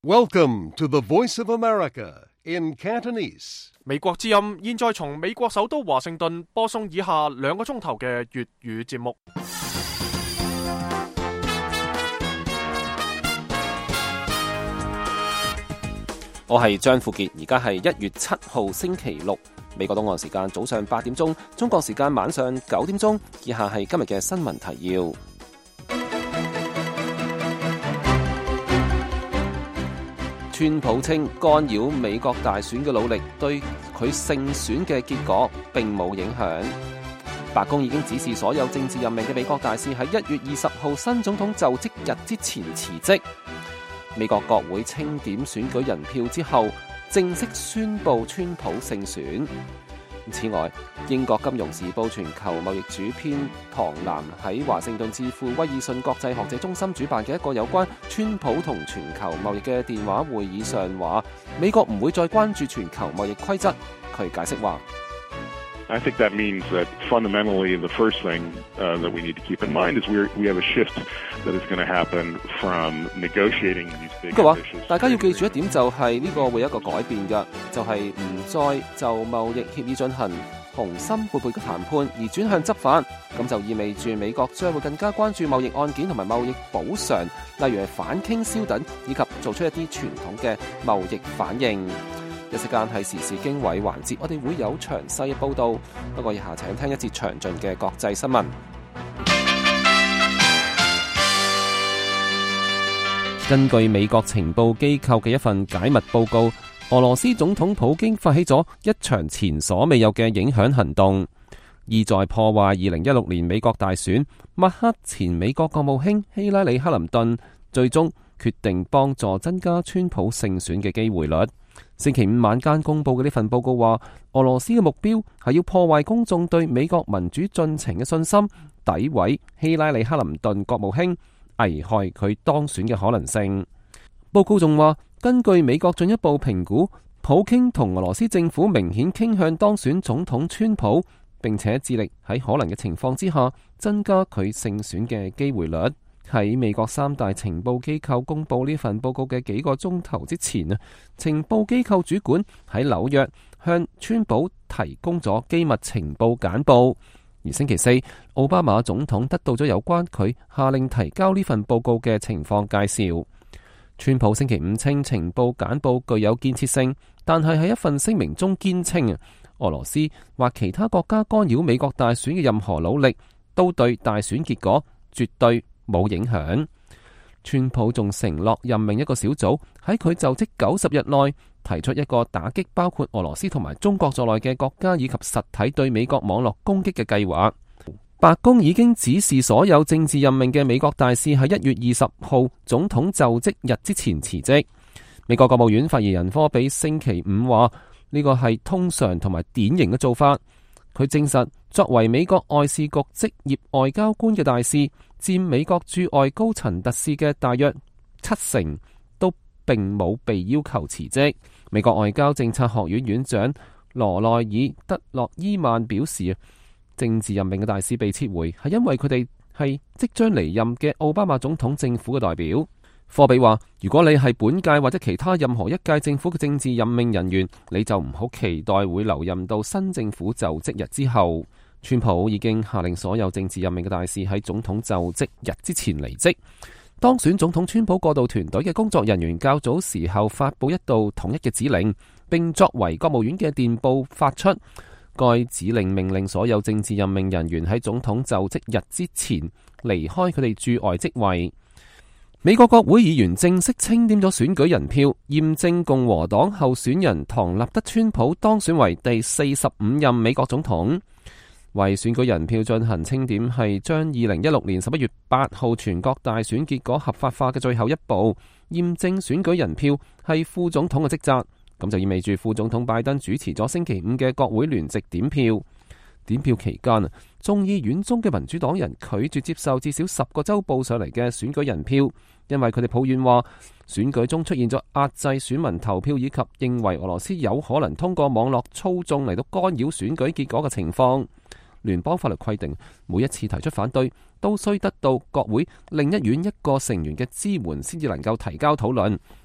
Welcome to the Voice of America in Cantonese. 美國之音現在從美國首都華盛頓播送以下2個鐘頭嘅粵語節目。 我係張富傑，而家係1月7號星期六，美國東岸時間早上8點鐘，中國時間晚上9點鐘。以下係今日嘅新聞提要。川普稱干擾美國大選嘅努力對佢勝選嘅結果並冇影響。白宮已經指示所有政治任命嘅美國大使喺1月20號新總統就職日之前辭職。美國國會清點選舉人票之後，正式宣布川普勝選。此外，英國金融時報全球貿易主編唐南喺華盛頓智庫威爾遜國際學者中心主辦嘅一個有關川普同全球貿易嘅電話會議上話，美國唔會再關注全球貿易規則。佢解釋話 I think that means that fundamentally the first thing that we need to keep in mind is we have a shift that is going to happen from negotiating these big issues. 大家要記住一點就係呢個會有一個改變嘅，就係唔再就貿易協議進行雄心勃勃嘅談判，而轉向執法。咁就意味住美國將會更加關注貿易案件同埋貿易補償，例如係反傾銷等，以及做出一啲傳統嘅貿易反應。一時間係時事經緯環節，我哋會有詳細嘅報導。不過以下請聽一節詳盡嘅國際新聞。根據美國情報機構嘅一份解密報告，俄羅斯總統普京發起咗一場前所未有嘅影響行動，意在破壞2016年美國大選。抹黑前美國國務卿希拉里·克林頓，最終決定幫助增加川普勝選嘅機會率。星期五晚間公佈嘅呢份報告話，俄羅斯嘅目標係要破壞公眾對美國民主進程嘅信心，詆毀希拉里·克林頓國務卿，危害佢當選嘅可能性。報告仲話，根據美國進一步評估，普京同俄羅斯政府明顯傾向當選總統川普，並且致力喺可能嘅情況之下增加佢勝選嘅機會率。喺美國3大情報機構公佈呢份報告嘅幾個鐘頭之前啊，情報機構主管喺紐約向川普提供咗機密情報簡報。而星期四，奧巴馬總統得到咗有關佢下令提交呢份報告嘅情況介紹。川普星期五稱情報簡報具有建設性，但係喺一份聲明中堅稱俄羅斯或其他國家干擾美國大選嘅任何努力都對大選結果絕對冇影響。川普仲承諾任命一個小組，喺佢就職90日內提出一個打擊包括俄羅斯同埋中國在內嘅國家以及實體對美國網絡攻擊嘅計劃。白宮已經指示所有政治任命嘅美國大使喺1月20號總統就職日之前辭職。美國國務院發言人科比星期五話，呢個係通常同埋典型嘅做法。佢證實，作為美國外事局職業外交官嘅大使，佔美國駐外高層特使嘅大約70%，都並冇被要求辭職。美國外交政策學院院長羅內爾·德洛伊曼表示，政治任命嘅大使被撤回係因為佢哋係即將離任嘅奧巴馬總統政府嘅代表。科比話，如果你係本屆或者其他任何一屆政府嘅政治任命人員，你就唔好期待會留任到新政府就職日之後。川普已經下令所有政治任命嘅大使喺總統就職日之前離職。當選總統川普過渡團隊嘅工作人員較早時候發佈一道統一嘅指令，並作為國務院嘅電報發出。該指令命令所有政治任命人員喺總統就職日之前離開佢哋駐外職位。美國國會議員正式清點咗選舉人票，驗證共和黨候選人唐納德川普當選為第45任美國總統。為選舉人票進行清點係將2016年11月8號全國大選結果合法化嘅最後一步。驗證選舉人票係副總統嘅職責，咁就意味住副總統拜登主持咗星期五嘅國會聯席點票。點票期間，眾議院中嘅民主黨人拒絕接受至少10個州報上嚟嘅選舉人票，因為佢哋抱怨話選舉中出現咗壓制選民投票以及認為俄羅斯有可能通過網絡操縱嚟到干擾選舉結果嘅情況。聯邦法律規定，每一次提出反對都需得到國會另一院一個成員嘅支援先至能夠提交討論。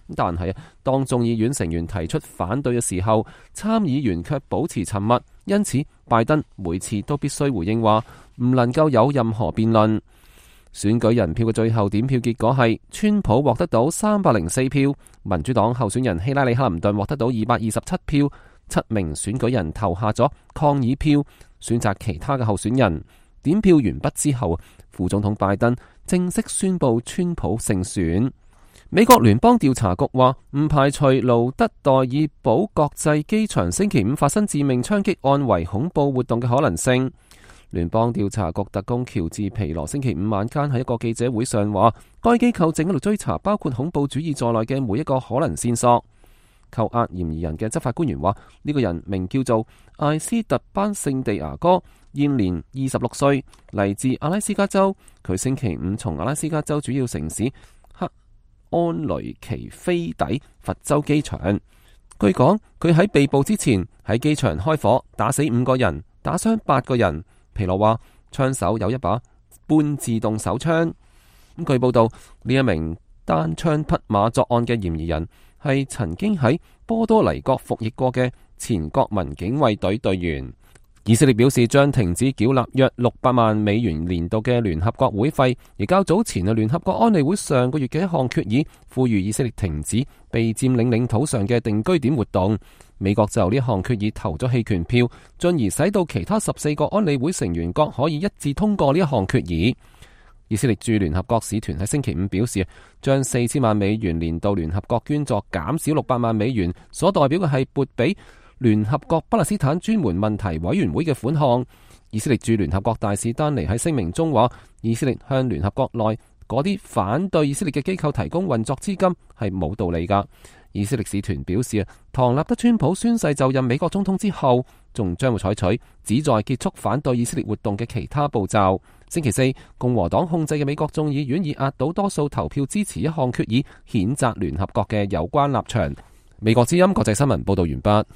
但係當眾議院成員提出反對嘅時候，參議員卻保持沉默，因此拜登每次都必須回應話唔能夠有任何辯論。選舉人票嘅最後點票結果係，川普獲得到304票，民主黨候選人希拉里克林頓獲得到227票，7名選舉人投下咗抗議票，選擇其他嘅候選人。點票完畢之後，副總統拜登正式宣布川普勝選。美國聯邦調查局話唔排除盧德代爾堡國際機場星期五發生致命槍擊案為恐怖活動嘅可能性。聯邦調查局特工喬治皮羅星期五晚間喺一個記者會上話，該機構正喺度追查包括恐怖主義在內嘅每一個可能線索。扣押嫌疑人嘅執法官員話，呢個人名叫做艾斯特班聖地牙哥，現年26歲，嚟自阿拉斯加州。佢星期五從阿拉斯加州主要城市克安雷奇飛抵佛州機場。據講，佢喺被捕之前喺機場開火，打死5個人，打傷8個人。皮羅話，槍手有一把半自動手槍。據報道，呢一名單槍匹馬作案嘅嫌疑人係曾經喺波多黎各服役過嘅前國民警衛隊隊員。以色列表示將停止繳納約600萬美元年度嘅聯合國會費，而較早前嘅聯合國安理會上個月嘅一項決議，呼籲以色列停止被佔領領土上嘅定居點活動。美國就呢項決議投咗棄權票，進而使到其他14個安理會成員國可以一致通過呢一項決議。以色列駐聯合國使團喺星期五表示，將4000萬美元年度聯合國捐助減少600萬美元，所代表嘅係撥俾聯合國巴勒斯坦專門問題委員會嘅款項。以色列駐聯合國大使丹尼喺聲明中話，以色列向聯合國內嗰啲反對以色列嘅機構提供運作資金係冇道理㗎。以色列使團表示，唐納德川普宣誓就任美國總統之後，仲將會採取旨在結束反對以色列活動嘅其他步驟。星期四，共和黨控制嘅美國眾議院以壓倒多數投票支持一項決議，譴責聯合國嘅有關立場。美國之音國際新聞報道完畢。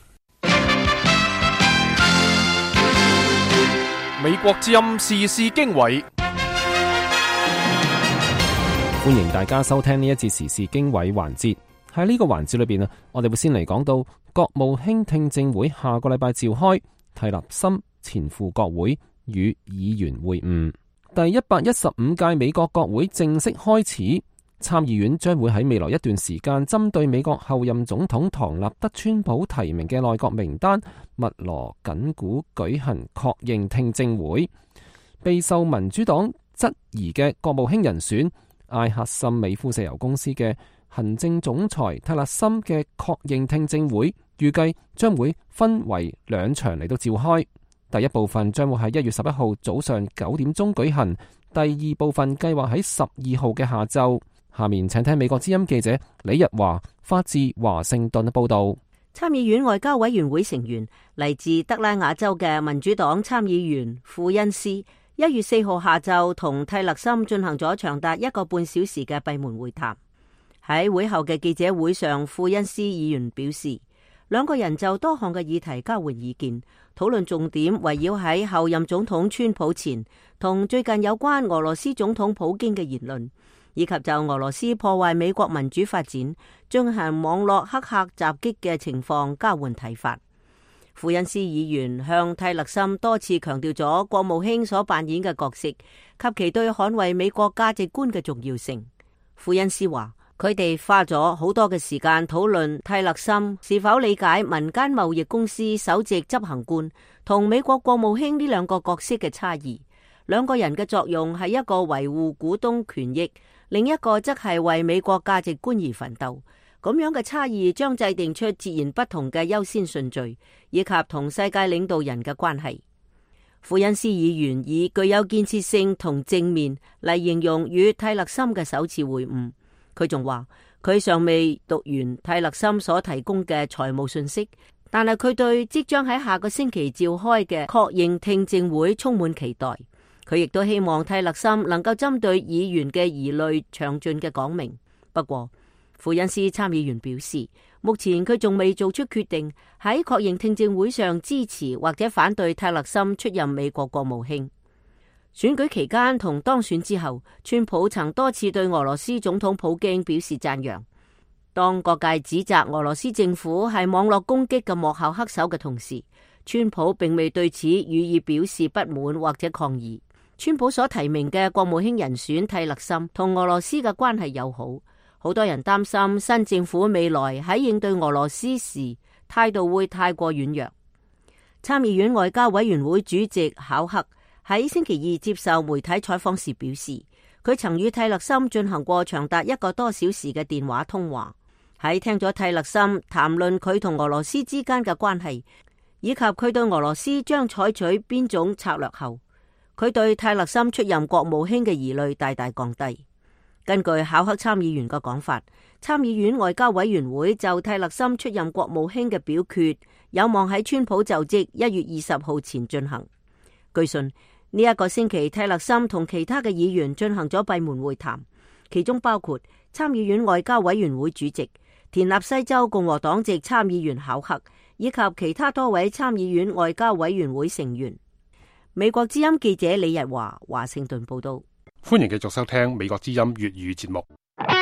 美國之音時事經緯， 歡迎大家收聽呢一節時事經緯環節。喺呢個環節裏邊我哋會先嚟講到國務卿聽證會下個禮拜召開，蒂勒森前赴國會與議員會晤。第115屆美國國會正式開始，參議院將會喺未來一段時間針對美國後任總統唐納德川普提名嘅內閣名單密鑼緊鼓舉行確認聽證會。備受民主黨質疑嘅國務卿人選艾克森美孚石油公司嘅行政總裁蒂勒森嘅確認聽證會，預計將會分為2場嚟到召開。第一部分將會喺1月11號早上9點鐘舉行，第二部分計劃喺12號嘅下晝。下面請聽美國之音記者李日華發自華盛頓嘅報道。 參議院外交委員會成員嚟自德拉瓦州嘅民主黨參議員庫恩斯1月4號下晝同蒂勒森進行咗長達1個半小時嘅閉門會談。喺會後嘅記者會上，庫恩斯議員表示，2個人就多項嘅議題交換意見，討論重點圍繞喺後任總統川普前同最近有關俄羅斯總統普京嘅言論，以及就俄羅斯破壞美國民主發展、進行網絡黑客襲擊嘅情況交換睇法。庫恩斯議員向蒂勒森多次強調咗國務卿所扮演嘅角色及其對捍衛美國價值觀嘅重要性。庫恩斯話，佢哋花咗好多嘅時間討論蒂勒森是否理解民間貿易公司首席執行官同美國國務卿呢2個角色嘅差異。2個人嘅作用係一個維護股東權益，另一個則係為美國價值觀而奮鬥。咁樣嘅差異將制定出截然不同嘅優先順序，以及同世界領導人嘅關係。庫恩斯議員以具有建設性同正面嚟形容與蒂勒森嘅首次會晤。佢仲話，佢尚未讀完蒂勒森所提供嘅財務信息，但係佢對即將喺下個星期召開嘅確認聽證會充滿期待。佢亦都希望蒂勒森能夠針對議員嘅疑慮詳盡嘅講明。不過，庫恩斯參議員表示，目前佢仲未做出決定喺確認聽證會上支持或者反對蒂勒森出任美國國務卿。選舉期間同當選之後，川普曾多次對俄羅斯總統普京表示讚揚。 當各界指責俄羅斯政府係網絡攻擊嘅幕後黑手嘅同時，川普並未對此予以表示不滿或者抗議。川普所提名嘅國務卿人選蒂勒森同俄羅斯嘅關係友好，好多人擔心新政府未來喺應對俄羅斯時態度會太過軟弱。參議院外交委員會主席考克喺星期二接受媒體採訪時表示，佢曾與蒂勒森進行過長達1個多小時嘅電話通話。喺聽咗蒂勒森談論佢同俄羅斯之間嘅關係，以及佢對俄羅斯將採取邊種策略後，佢對蒂勒森出任國務卿嘅疑慮大大降低。根據考克參議員嘅講法，參議院外交委員會就蒂勒森出任國務卿嘅表決有望喺川普就職1月20號前進行。據信呢一個星期，蒂勒森同其他嘅議員進行咗閉門會談，其中包括參議院外交委員會主席田納西州共和黨籍參議員考克，以及其他多位參議院外交委員會成員。美國之音記者李日華華盛頓報道。 歡迎繼續收聽美國之音粵語節目。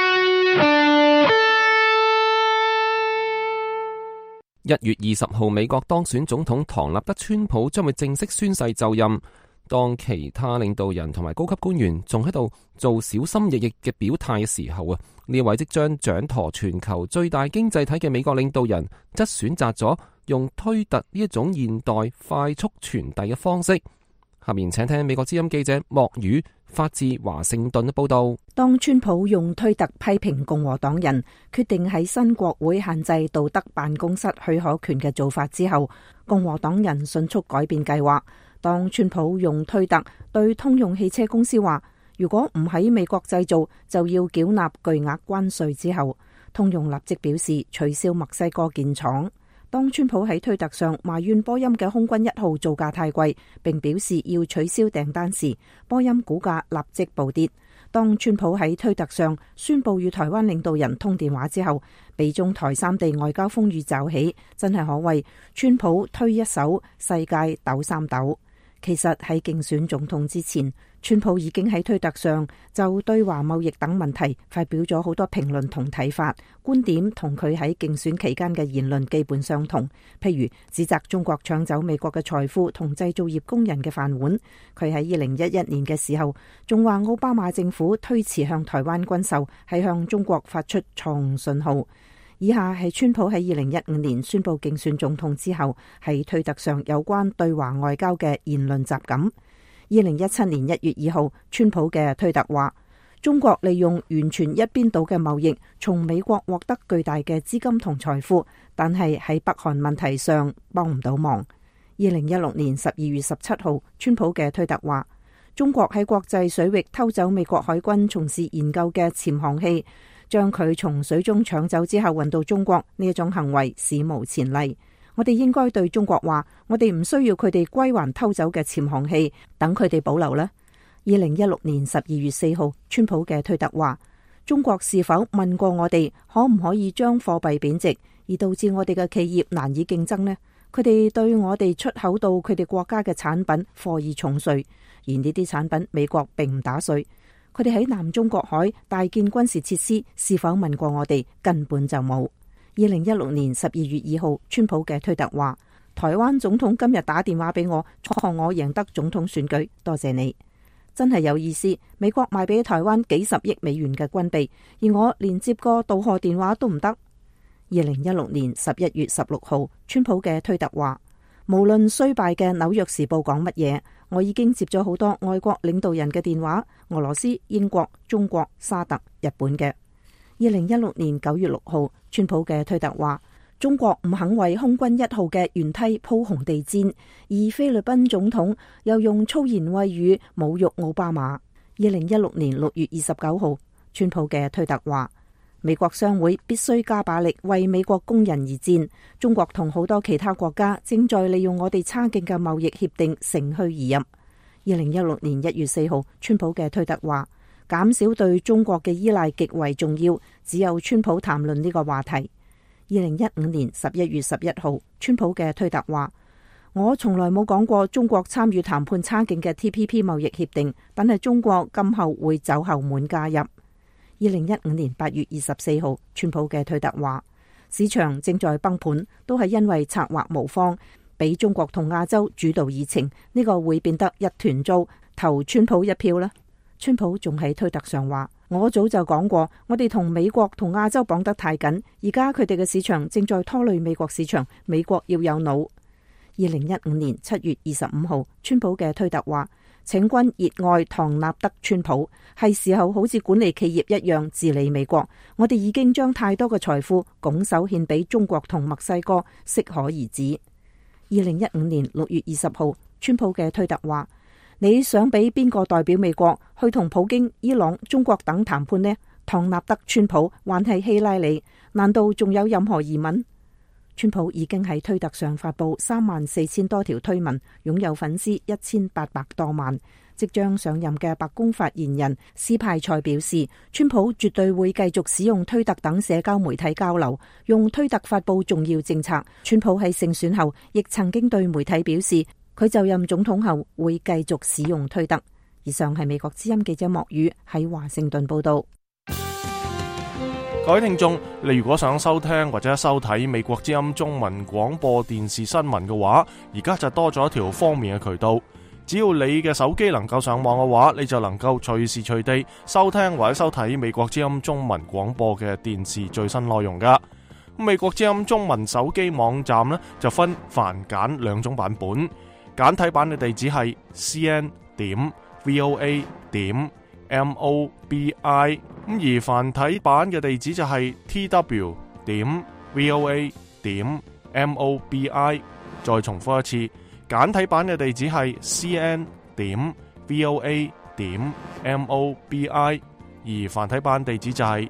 1月20號，美國當選總統唐納德川普將會正式宣誓就任。當其他領導人同埋高級官員仲喺度做小心翼翼嘅表態嘅時候啊，呢位即將掌舵全球最大經濟體嘅美國領導人，則選擇咗用推特呢一種現代快速傳遞嘅方式。下面請聽美國之音記者莫宇發自華盛頓嘅報道。 當川普用推特批評共和黨人決定喺新國會限制道德辦公室許可權嘅做法之後，共和黨人迅速改變計劃。當川普用推特對通用汽車公司話，如果唔喺美國製造，就要繳納巨額關稅之後，通用立即表示取消墨西哥建廠。當川普喺推特上埋怨波音嘅空軍1號造價太貴，並表示要取消訂單時，波音股價立即暴跌。當川普喺推特上宣布與台灣領導人通電話之後，美中台3地外交風雨驟起，真係可謂川普推一手，世界抖3抖。其實喺競選總統之前，川普已經喺推特上就對華貿易等問題發表咗好多評論同睇法，觀點同佢喺競選期間嘅言論基本相同。譬如指責中國搶走美國嘅財富同製造業工人嘅飯碗。佢喺2011年嘅時候仲話奧巴馬政府推遲向台灣軍售係向中國發出錯誤信號。以下係川普喺2015年宣布競選總統之後喺推特上有關對華外交嘅言論集錦。2017年1月2號，川普嘅推特話，中國利用完全一邊倒嘅貿易從美國獲得巨大嘅資金同財富，但係喺北韓問題上幫唔到忙。2016年12月17號，川普嘅推特話，中國喺國際水域偷走美國海軍從事研究嘅潛航器，將佢從水中搶走之後運到中國，呢一種行為史無前例。我哋應該對中國話，我哋唔需要佢哋歸還偷走嘅潛航器，等佢哋保留啦。2016年12月4號，川普嘅推特話，中國是否問過我哋可唔可以將貨幣貶值，而導致我哋嘅企業難以競爭呢？佢哋對我哋出口到佢哋國家嘅產品課以重稅，而呢啲產品美國並唔打稅。佢哋喺南中國海大建軍事設施，是否問過我哋？根本就冇。2016年12月2號，川普嘅推特話，台灣總統今日打電話俾我，祝賀我贏得總統選舉，多謝你。真係有意思，美國賣俾台灣幾十億美元嘅軍備，而我連接個道賀電話都唔得。2016年11月16號，川普嘅推特話，無論衰敗嘅紐約時報講乜嘢，我已經接咗好多外國領導人嘅電話，俄羅斯、英國、中國、沙特、日本嘅。2016年9月6號，川普嘅推特話，中國唔肯為空軍1號嘅舷梯鋪紅地毯，而菲律賓總統又用粗言穢語侮辱奧巴馬。2016年6月29號，川普嘅推特話，美國商會必須加把力為美國工人而戰，中國同好多其他國家正在利用我哋差勁嘅貿易協定乘虛而入。2016年1月4號，川普嘅推特話，減少對中國嘅依賴極為重要，只有川普談論呢個話題。2015年11月11號，川普嘅推特話，我從來冇講過中國參與談判差勁嘅 TPP 貿易協定，但係中國今後會走後門加入。 2015年8月24號，川普嘅推特話，市場正在崩盤，都係因為策劃無方，俾中國同亞洲主導議程，呢個會變得一團糟，投川普一票啦。川普仲喺推特上話，我早就講過，我哋同美國同亞洲綁得太緊，而家佢哋嘅市場正在拖累美國市場，美國要有腦。2015年7月25號，川普嘅推特話，請君熱愛唐納德川普，係時候好似管理企業一樣治理美國。我哋已經將太多嘅財富拱手獻俾中國同墨西哥，適可而止。2015年6月20號，川普嘅推特話，你想俾邊個代表美國去同普京、伊朗、中國等談判呢？唐納德川普還係希拉里？難道仲有任何疑問？川普已經喺推特上發布34000多條推文，擁有粉絲1800多萬。即將上任嘅白宮發言人斯派塞表示，川普絕對會繼續使用推特等社交媒體交流，用推特發布重要政策。川普喺勝選後亦曾經對媒體表示，佢就任總統後會繼續使用推特。以上係美國之音記者莫宇喺華盛頓報道。 各位聽眾，你如果想收聽或者收睇美國之音中文廣播電視新聞嘅話，而家就多咗一條方便嘅渠道。只要你嘅手機能夠上網嘅話，你就能夠隨時隨地收聽或者收睇美國之音中文廣播嘅電視最新內容噶。美國之音中文手機網站呢，就分繁簡兩種版本，簡體版嘅地址係 cn.voa.mobi， 而繁體版嘅地址就係 tw.voa.mobi。 再重複一次，簡體版嘅地址係 cn.voa.mobi， 而繁體版地址就係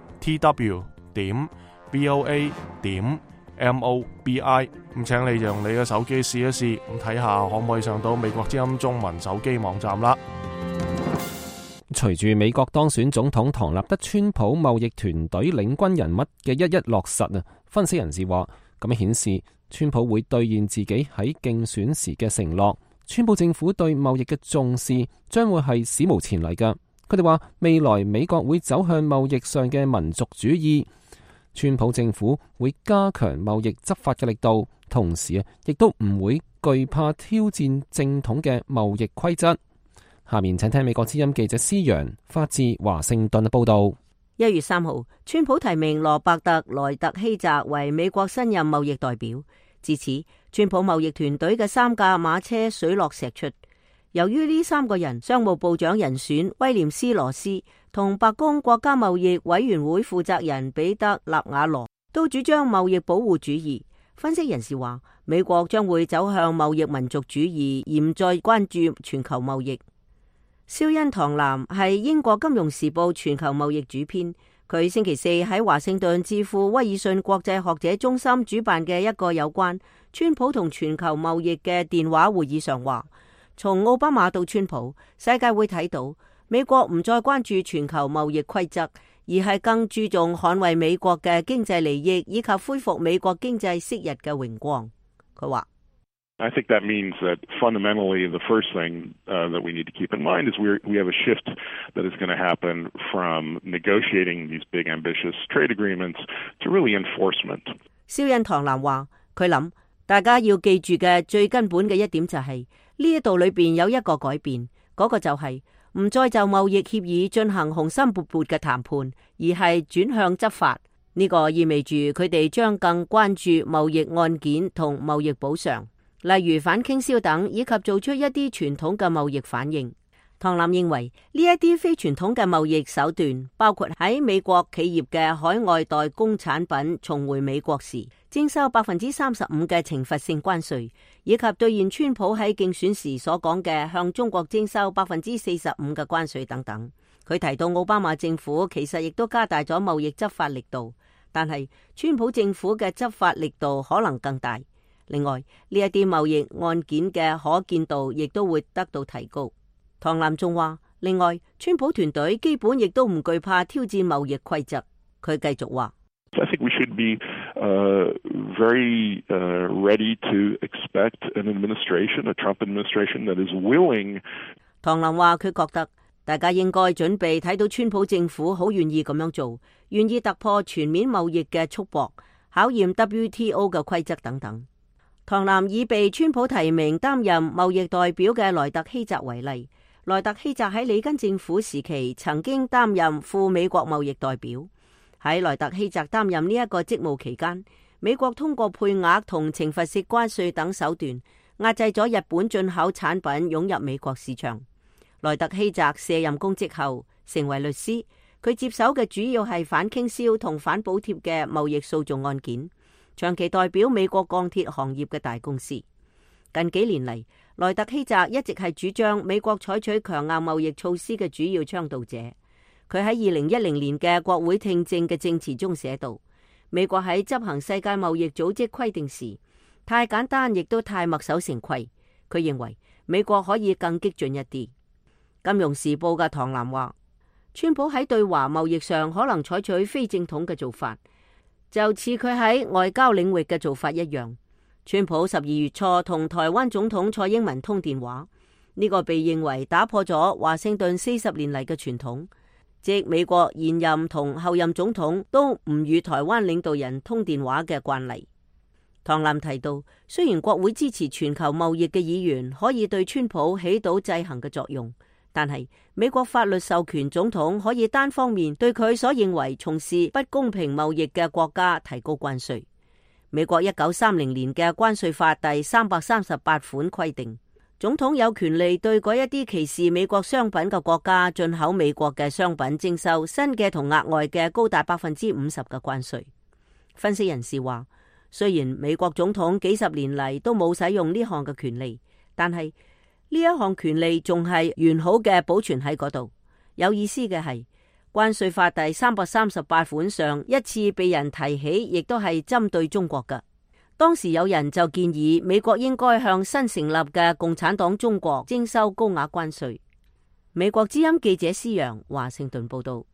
tw.voa.mobi。 咁請你用你嘅手機試一試，咁睇下可唔可以上到美國之音中文手機網站啦。 隨住美國當選總統唐納德川普貿易團隊領軍人物嘅一一落實啊，分析人士話咁樣顯示川普會兌現自己喺競選時嘅承諾。川普政府對貿易嘅重視將會係史無前例㗎。佢哋話未來美國會走向貿易上嘅民族主義，川普政府會加強貿易執法嘅力度，同時亦都唔會懼怕挑戰正統嘅貿易規則。下面請聽美國之音記者施洋發自華盛頓嘅報道。 1月3號，川普提名羅伯特萊特希澤為美國新任貿易代表。至此，川普貿易團隊嘅3架馬車水落石出。由於呢3個人商務部長人選威廉斯羅斯同白宮國家貿易委員會負責人彼得納瓦羅都主張貿易保護主義，分析人士話，美國將會走向貿易民族主義，而唔再關注全球貿易。肖恩唐南係英國金融時報全球貿易主編，佢星期四喺華盛頓智庫威爾遜國際學者中心主辦嘅一個有關川普同全球貿易嘅電話會議上話，從奧巴馬到川普，世界會睇到美國唔再關注全球貿易規則，而係更注重捍衛美國嘅經濟利益，以及恢復美國經濟昔日嘅榮光。佢話 I think that means that fundamentally the first thing that we need to keep in mind is we have a shift that is going to happen from negotiating these big ambitious trade agreements to really enforcement. 肖恩唐南話，佢諗大家要記住嘅最根本嘅一點就係呢一度裏邊有一個改變，嗰個就係唔再就貿易協議進行雄心勃勃嘅談判，而係轉向執法。呢個意味住佢哋將更關注貿易案件同貿易補償，例如反傾銷等，以及做出一啲傳統嘅貿易反應。唐南認為呢一啲非傳統嘅貿易手段，包括喺美國企業嘅海外代工產品重回美國時徵收35%嘅懲罰性關稅，以及兌現川普喺競選時所講嘅向中國徵收45%嘅關稅等等。佢提到奧巴馬政府其實亦都加大咗貿易執法力度，但係川普政府嘅執法力度可能更大。另外，呢一啲貿易案件嘅可見度亦都會得到提高。唐南仲話，另外，川普團隊基本亦都唔懼怕挑戰貿易規則。佢繼續話 I think we should be very ready to expect an administration, a Trump administration that is willing. 唐南話佢覺得大家應該準備睇到川普政府好願意咁樣做，願意突破全面貿易嘅束縛，考驗 WTO 嘅規則等等。唐南以被川普提名擔任貿易代表嘅萊特希澤為例，萊特希澤喺里根政府時期曾經擔任副美國貿易代表。喺萊特希澤擔任呢一個職務期間，美國通過配額同懲罰式關稅等手段，壓制咗日本進口產品湧入美國市場。萊特希澤卸任公職後成為律師，佢接手嘅主要係反傾銷同反補貼嘅貿易訴訟案件，長期代表美國鋼鐵行業嘅大公司。近幾年嚟，萊特希澤一直係主張美國採取強硬貿易措施嘅主要倡導者。佢喺2010年嘅國會聽證嘅證詞中寫道，美國喺執行世界貿易組織規定時太簡單，亦都太墨守成規。佢認為美國可以更激進一啲。金融時報嘅唐南話，川普喺對華貿易上可能採取非正統嘅做法，就似佢喺外交領域嘅做法一樣。川普12月初同台灣總統蔡英文通電話，呢個被認為打破咗華盛頓40年嚟嘅傳統，即美國現任同後任總統都唔與台灣領導人通電話嘅慣例。唐南提到，雖然國會支持全球貿易嘅議員可以對川普起到制衡嘅作用，但係美國法律授權總統可以單方面對佢所認為從事不公平貿易嘅國家提高關稅。美國1930年嘅關稅法第338款規定，總統有權利對嗰一啲歧視美國商品嘅國家進口美國嘅商品徵收新嘅同額外嘅高達50%嘅關稅。分析人士話，雖然美國總統幾十年嚟都冇使用呢項嘅權利，但係呢一項權利仲係完好嘅保存喺嗰度。有意思嘅係，關稅法第338款上一次被人提起，亦都係針對中國嘅。當時有人就建議美國應該向新成立嘅共產黨中國徵收高額關稅。美國之音記者施陽華盛頓報道。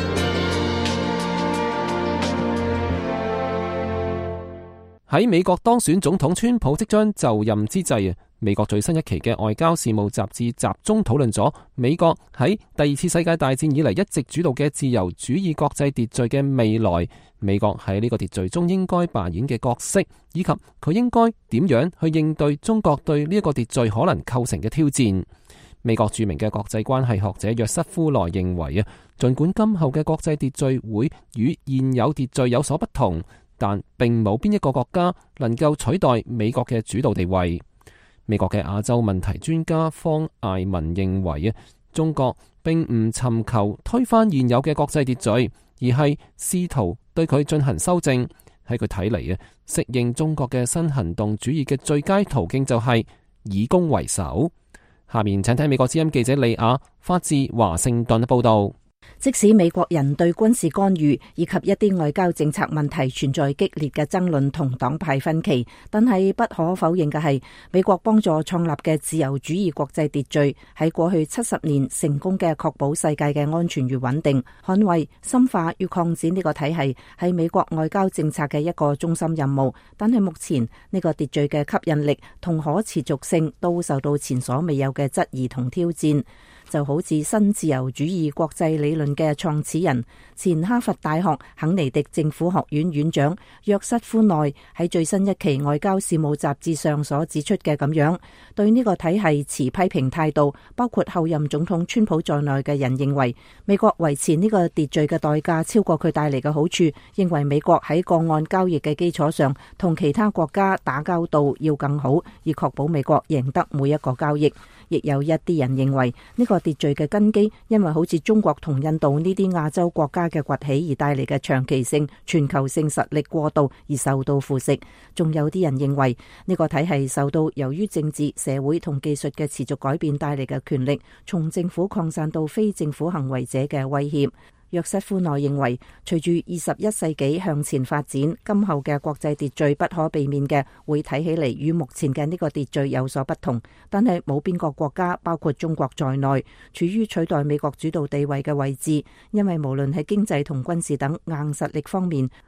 喺美國當選總統川普即將就任之際，美國最新一期嘅外交事務雜誌集中討論咗美國喺第二次世界大戰以嚟一直主導嘅自由主義國際秩序嘅未來，美國喺呢個秩序中應該扮演嘅角色，以及佢應該點樣去應對中國對呢一個秩序可能構成嘅挑戰。美國著名嘅國際關係學者約瑟夫內認為啊，儘管今後嘅國際秩序會與現有秩序有所不同，但並冇邊一個國家能夠取代美國嘅主導地位。美國嘅亞洲問題專家方艾文認為啊，中國並唔尋求推翻現有嘅國際秩序，而係試圖對佢進行修正。喺佢睇嚟啊，適應中國嘅新行動主義嘅最佳途徑就係以攻為守。下面請睇美國之音記者李亞發自華盛頓嘅報道。 即使美國人對軍事干預以及一啲外交政策問題存在激烈嘅爭論同黨派分歧，但係不可否認嘅係，美國幫助創立嘅自由主義國際秩序喺過去70年成功嘅確保世界嘅安全與穩定，捍衛、深化與擴展呢個體系係美國外交政策嘅一個中心任務。但係目前呢個秩序嘅吸引力同可持續性都受到前所未有嘅質疑同挑戰。就好似新自由主義國際理論嘅創始人、前哈佛大學肯尼迪政府學院院長約瑟夫內喺最新一期外交事務雜誌上所指出嘅咁樣，對呢個體系持批評態度，包括後任總統川普在內嘅人認為，美國維持呢個秩序嘅代價超過佢帶嚟嘅好處，認為美國喺個案交易嘅基礎上同其他國家打交道要更好，以確保美國贏得每一個交易。亦有一啲人認為呢個秩序嘅根基，因為好似中國同印度呢啲亞洲國家嘅崛起而帶嚟嘅長期性全球性實力過度而受到腐蝕。仲有啲人認為呢個體系受到由於政治、社會同技術嘅持續改變帶嚟嘅權力從政府擴散到非政府行為者嘅威脅。約瑟夫內認為，隨住21世紀向前發展，今後嘅國際秩序不可避免嘅會睇起嚟與目前嘅呢個秩序有所不同，但係冇邊個國家，包括中國在內，處於取代美國主導地位嘅位置，因為無論喺經濟同軍事等硬實力方面，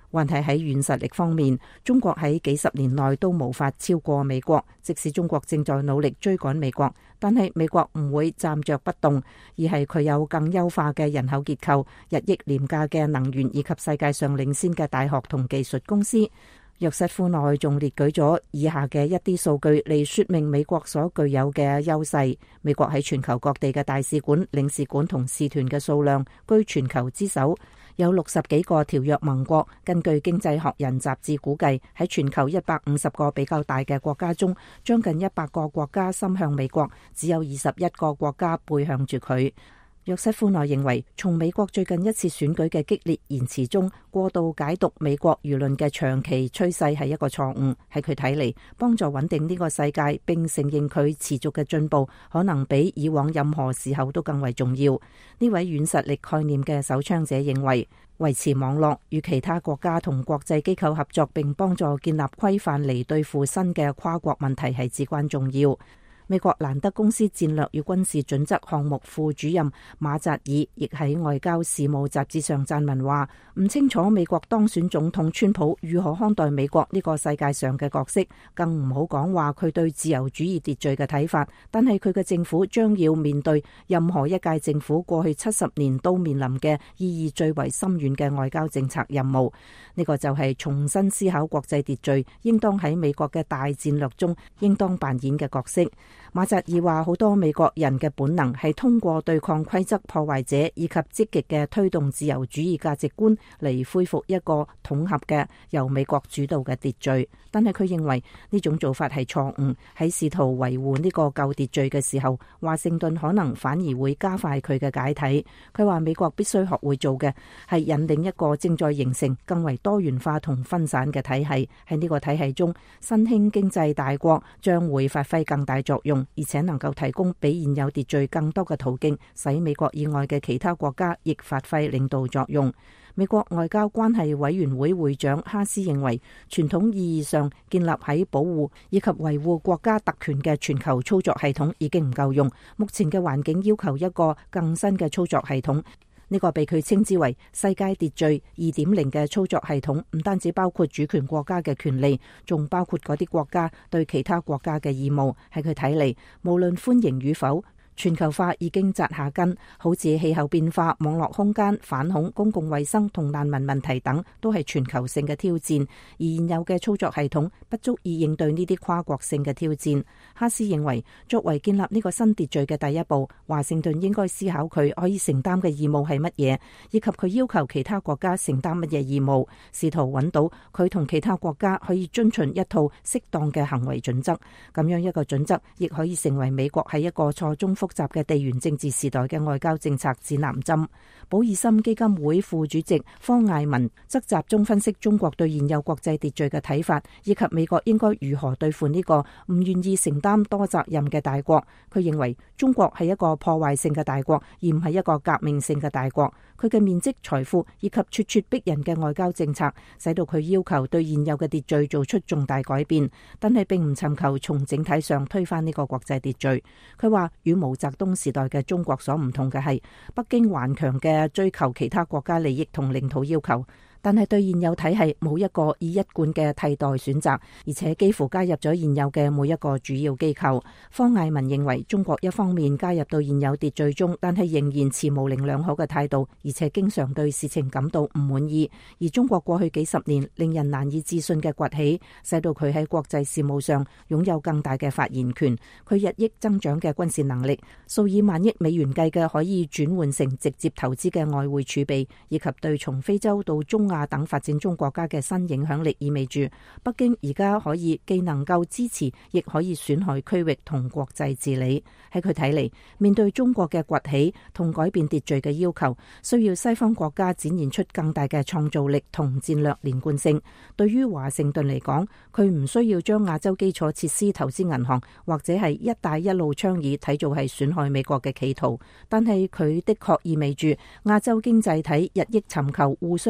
還係喺軟實力方面，中國喺幾十年內都無法超過美國。即使中國正在努力追趕美國，但係美國唔會站着不動，而係佢有更優化嘅人口結構、日益廉價嘅能源以及世界上領先嘅大學同技術公司。約瑟夫內仲列舉咗以下嘅一啲數據嚟說明美國所具有嘅優勢。美國喺全球各地嘅大使館、領事館同使團嘅數量居全球之首，有60幾個條約盟國。根據經濟學人雜誌估計，喺全球150個比較大嘅國家中，將近100個國家心向美國，只有21個國家背向住佢。約瑟夫內認為，從美國最近一次選舉嘅激烈言辭中，過度解讀美國輿論嘅長期趨勢係一個錯誤。喺佢睇嚟，幫助穩定呢個世界並承認佢持續嘅進步，可能比以往任何時候都更為重要。呢位軟實力概念嘅首倡者認為，維持網絡與其他國家同國際機構合作，並幫助建立規範嚟對付新嘅跨國問題係至關重要。美國蘭德公司戰略與軍事準則項目副主任馬扎爾亦喺外交事務雜誌上撰文話，唔清楚美國當選總統川普如何看待美國呢個世界上嘅角色，更唔好講話佢對自由主義秩序嘅睇法。但係佢嘅政府將要面對任何一屆政府過去70年都面臨嘅意義最為深遠嘅外交政策任務。呢個就係重新思考國際秩序應當喺美國嘅大戰略中應當扮演嘅角色。馬扎爾話，好多美國人嘅本能係通過對抗規則破壞者以及積極嘅推動自由主義價值觀嚟恢復一個統合嘅由美國主導嘅秩序，但係佢認為呢種做法係錯誤。喺試圖維護呢個舊秩序嘅時候，華盛頓可能反而會加快佢嘅解體。佢話美國必須學會做嘅係引領一個正在形成更為多元化同分散嘅體系。喺呢個體系中，新興經濟大國將會發揮更大作用，而且能夠提供比現有秩序更多嘅途徑，使美國以外嘅其他國家亦發揮領導作用。美國外交關係委員會會長哈斯認為，傳統意義上建立喺保護以及維護國家特權嘅全球操作系統已經唔夠用，目前嘅環境要求一個更新嘅操作系統。呢個被佢稱之為世界秩序 2.0 嘅操作系統，唔單止包括主權國家嘅權利，仲包括嗰啲國家對其他國家嘅義務。喺佢睇嚟，無論歡迎與否，全球化已經扎下根，好似氣候變化、網絡空間、反恐、公共衛生同難民問題等，都係全球性嘅挑戰。而現有嘅操作系統不足以應對呢啲跨國性嘅挑戰。哈斯認為，作為建立呢個新秩序嘅第一步，華盛頓應該思考佢可以承擔嘅義務係乜嘢，以及佢要求其他國家承擔乜嘢義務，試圖揾到佢同其他國家可以遵循一套適當嘅行為準則。咁樣一個準則，亦可以成為美國喺一個錯綜複雜嘅地緣政治時代嘅外交政策指南針。保爾森基金會副主席方艾文則集中分析中國對現有國際秩序嘅睇法，以及美國應該如何對付呢個唔願意承擔多責任嘅大國。佢認為中國係一個破壞性嘅大國，而唔係一個革命性嘅大國。佢嘅面積、財富以及咄咄逼人嘅外交政策，使到佢要求對現有嘅秩序做出重大改變，但係並唔尋求從整體上推翻呢個國際秩序。佢話，與毛澤東時代嘅中國所唔同嘅係，北京頑強嘅追求其他國家利益同領土要求，但係對現有體系冇一個以一貫嘅替代選擇，而且幾乎加入咗現有嘅每一個主要機構。方艾文認為，中國一方面加入到現有秩序中，但係仍然持模棱兩可嘅態度，而且經常對事情感到唔滿意。而中國過去幾十年令人難以置信嘅崛起，使到佢喺國際事務上擁有更大嘅發言權。佢日益增長嘅軍事能力，數以萬億美元計嘅可以轉換成直接投資嘅外匯儲備，以及對從非洲到中亞等發展中國家嘅新影響力，意味住北京而家可以既能夠支持，亦可以損害區域同國際治理。喺佢睇嚟，面對中國嘅崛起同改變秩序嘅要求，需要西方國家展現出更大嘅創造力同戰略連貫性。對於華盛頓嚟講，佢唔需要將亞洲基礎設施投資銀行或者係一帶一路倡議睇做係損害美國嘅企圖，但係佢的確意味住亞洲經濟體日益尋求互相之間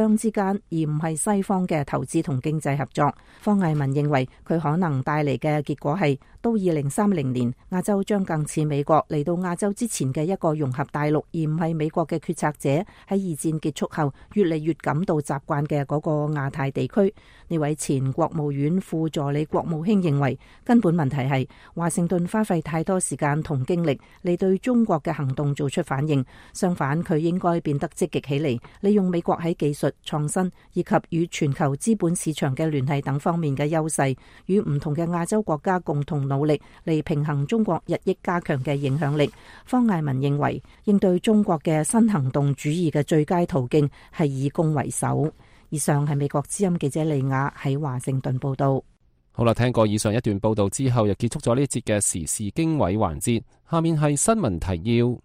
間，而唔係西方嘅投資同經濟合作。方毅文認為佢可能帶嚟嘅結果係，到2030年，亞洲將更似美國嚟到亞洲之前嘅一個融合大陸，而唔係美國嘅決策者喺二戰結束後越嚟越感到習慣嘅嗰個亞太地區。呢位前國務院副助理國務卿認為，根本問題係華盛頓花費太多時間同精力嚟對中國嘅行動做出反應，相反佢應該變得積極起嚟，利用美國喺技術創新以及與全球資本市場嘅聯繫等方面嘅優勢，與唔同嘅亞洲國家共同努力嚟平衡中國日益加強嘅影響力。方毅文認為，應對中國嘅新行動主義嘅最佳途徑係以攻為守。以上係美國之音記者利亞喺華盛頓報道。 好啦，聽過以上一段報道之後，又結束咗呢一節嘅時事經緯環節。下面係新聞提要。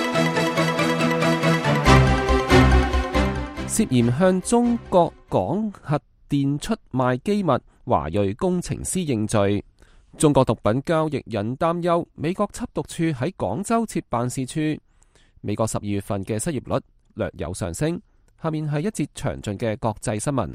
涉嫌向中國港核電出賣機密，華裔工程師認罪。中國毒品交易引擔憂，美國緝毒處喺廣州設辦事處。美國12月份嘅失業率略有上升。下面係一節詳盡嘅國際新聞。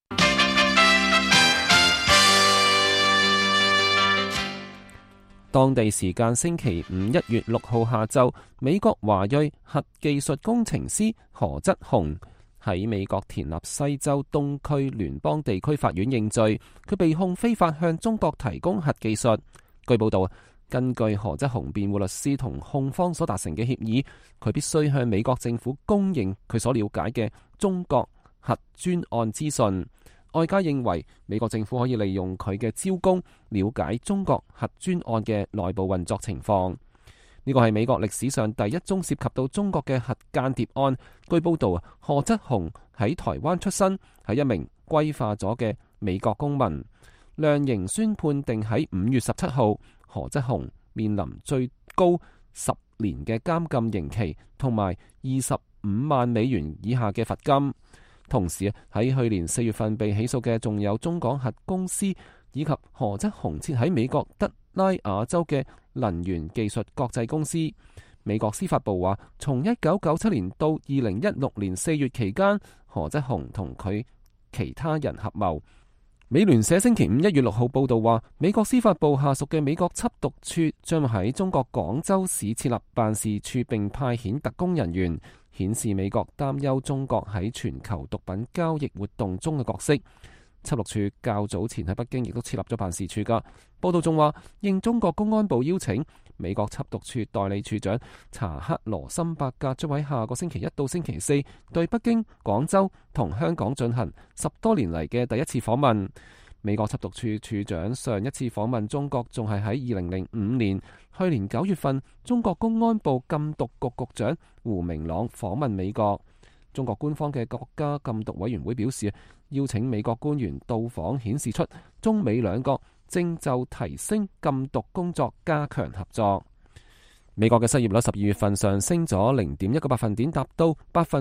當地時間星期五1月6號下晝，美國華裔核技術工程師何則雄喺美國田納西州東區聯邦地區法院認罪，佢被控非法向中國提供核技術。據報道，根據何則雄辯護律師同控方所達成嘅協議，佢必須向美國政府公認佢所了解嘅中國核專案資訊。外界認為美國政府可以利用佢嘅招供，了解中國核專案嘅內部運作情況。呢個係美國歷史上第一宗涉及到中國嘅核間諜案。據報道，何則雄喺台灣出生，係一名歸化咗嘅美國公民。量刑宣判定喺5月17號，何則雄面臨最高10年嘅監禁刑期，同埋25萬美元以下嘅罰金。同時喺去年4月份被起訴嘅仲有中港核公司以及何則雄設喺美國德拉瓦州嘅能源技術國際公司。美國司法部話，從1997年到2016年4月期間，何則雄同佢其他人合謀。美聯社星期五1月6號報道話，美國司法部下屬嘅美國緝毒處將喺中國廣州市設立辦事處，並派遣特工人員，顯示美國擔憂中國喺全球毒品交易活動中嘅角色。緝毒處較早前喺北京亦都設立咗辦事處㗎。報道仲話，應中國公安部邀請，美國緝毒處代理處長查克羅森伯格將喺下個星期一到星期四對北京、廣州同香港進行10多年嚟嘅第一次訪問。美國緝毒處處長上一次訪問中國仲係喺2005年，去年9月份，中國公安部禁毒局局長胡明朗訪問美國。中國官方嘅國家禁毒委員會表示，邀請美國官員到訪顯示出中美兩國正就提升禁毒工作加強合作。美國嘅失業率12月份上升咗0.1個百分點，達到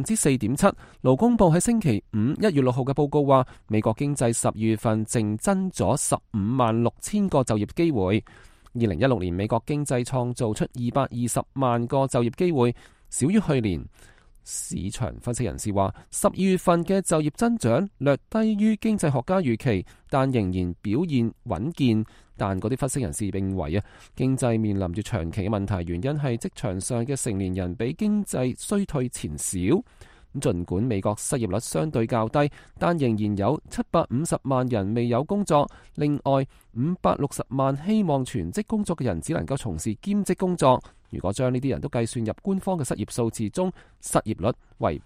4.7%。勞工部喺星期五1月6號嘅報告話，美國經濟12月份淨增咗15萬6千個就業機會。2016年美國經濟創造出220萬個就業機會，少於去年。市場分析人士話，12月份嘅就業增長略低於經濟學家預期，但仍然表現穩健。但嗰啲分析人士認為經濟面臨住長期嘅問題，原因係職場上嘅成年人比經濟衰退前少。儘管美國失業率相對較低，但仍然有750萬人未有工作。另外，560萬希望全職工作嘅人只能夠從事兼職工作。如果將呢啲人都計算入官方嘅失業數字中，失業率為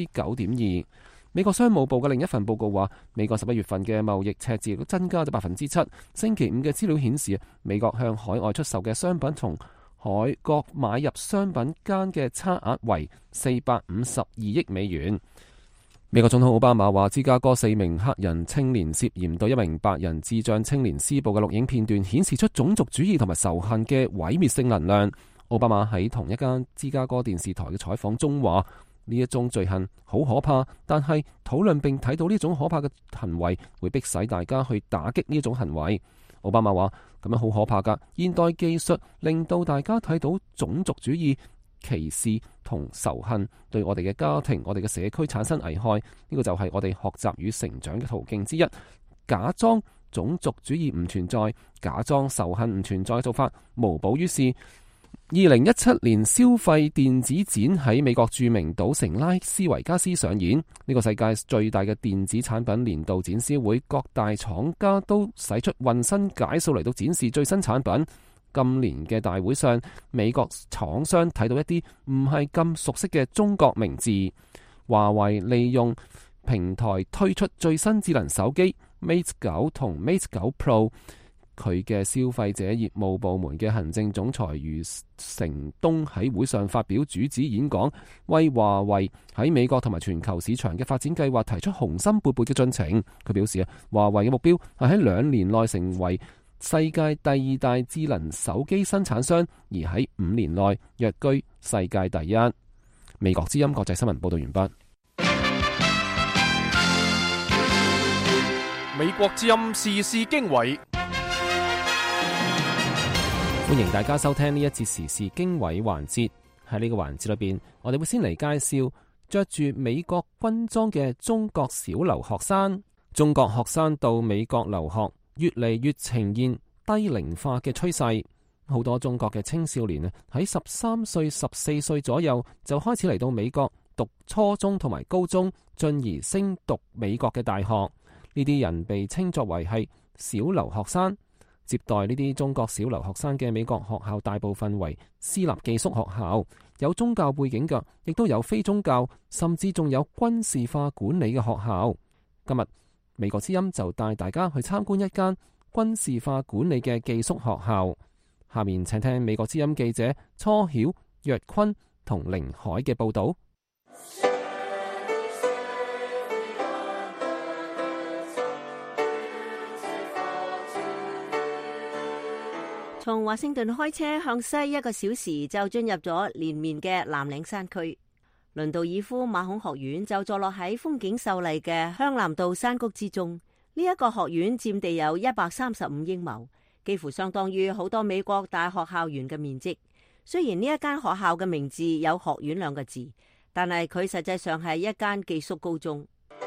9.2%。美國商務部嘅另一份報告話，美國11月份嘅貿易赤字都增加咗7%。星期五嘅資料顯示，美國向海外出售嘅商品同海國買入商品間嘅差額為452億美元。美國總統奧巴馬話，芝加哥4名黑人青年涉嫌對一名白人智障青年施暴嘅錄影片段，顯示出種族主義同埋仇恨嘅毀滅性能量。奧巴馬喺同一間芝加哥電視台嘅採訪中話，呢一種罪行好可怕，但係討論並睇到呢種可怕嘅行為會迫使大家去打擊呢一種行為。奧巴馬話，咁樣好可怕㗎，現代技術令到大家睇到種族主義歧視同仇恨，對我哋嘅家庭、我哋嘅社區產生危害。呢個就係我哋學習與成長嘅途徑之一。假裝種族主義唔存在，假裝仇恨唔存在嘅做法無補於事。2017年消費電子展喺美國著名賭城拉斯維加斯上演，呢個世界最大嘅電子產品年度展銷會，各大廠家都使出渾身解數嚟到展示最新產品。今年嘅大會上，美國廠商睇到一啲唔係咁熟悉嘅中國名字。華為利用平台推出最新智能手機 Mate 9同 Mate 9 Pro。佢嘅消費者業務部門嘅行政總裁余承東喺會上發表主旨演講，為華為喺美國同埋全球市場嘅發展計劃提出雄心勃勃嘅進程。佢表示啊，華為嘅目標係喺2年內成為世界第2大智能手機生產商，而喺5年內躍居世界第一。美國之音國際新聞報道完畢。 美國之音時事經緯。 歡迎大家收聽呢一節時事經緯環節。喺呢個環節裏邊，我哋會先嚟介紹着住美國軍裝嘅中國小留學生。中國學生到美國留學越嚟越呈現低齡化嘅趨勢。好多中國嘅青少年喺13歲、14歲左右就開始嚟到美國讀初中同埋高中，進而升讀美國嘅大學。呢啲人被稱作為係小留學生。接待呢啲中國小留學生嘅美國學校大部分為私立寄宿學校，有宗教背景嘅，亦都有非宗教，甚至仲有軍事化管理嘅學校。今日美國之音就帶大家去參觀一間軍事化管理嘅寄宿學校。下面請聽美國之音記者初曉、若坤同凌海嘅報道。 從華盛頓開車向西1個小時就進入咗連綿嘅藍嶺山區。倫道爾夫馬孔學院就坐落喺風景秀麗嘅香南道山谷之中。呢一個學院佔地有135英畝，幾乎相當於好多美國大學校園嘅面積。雖然呢一間學校嘅名字有學院2個字，但係佢實際上係一間寄宿高中。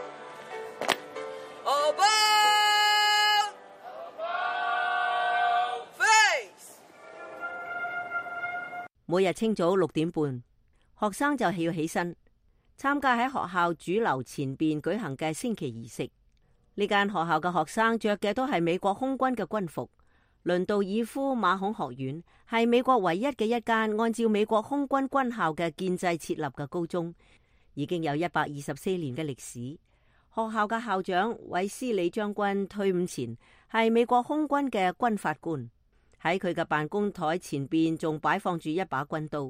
每日清早6點半，學生就要起身參加喺學校主樓前邊舉行嘅升旗儀式。呢間學校嘅學生着嘅都係美國空軍嘅軍服。倫道爾夫馬孔學院係美國唯一嘅一間按照美國空軍軍校嘅建制設立嘅高中，已經有124年嘅歷史。學校嘅校長韋斯利將軍退伍前係美國空軍嘅軍法官。喺佢嘅辦公台前邊仲擺放住一把軍刀。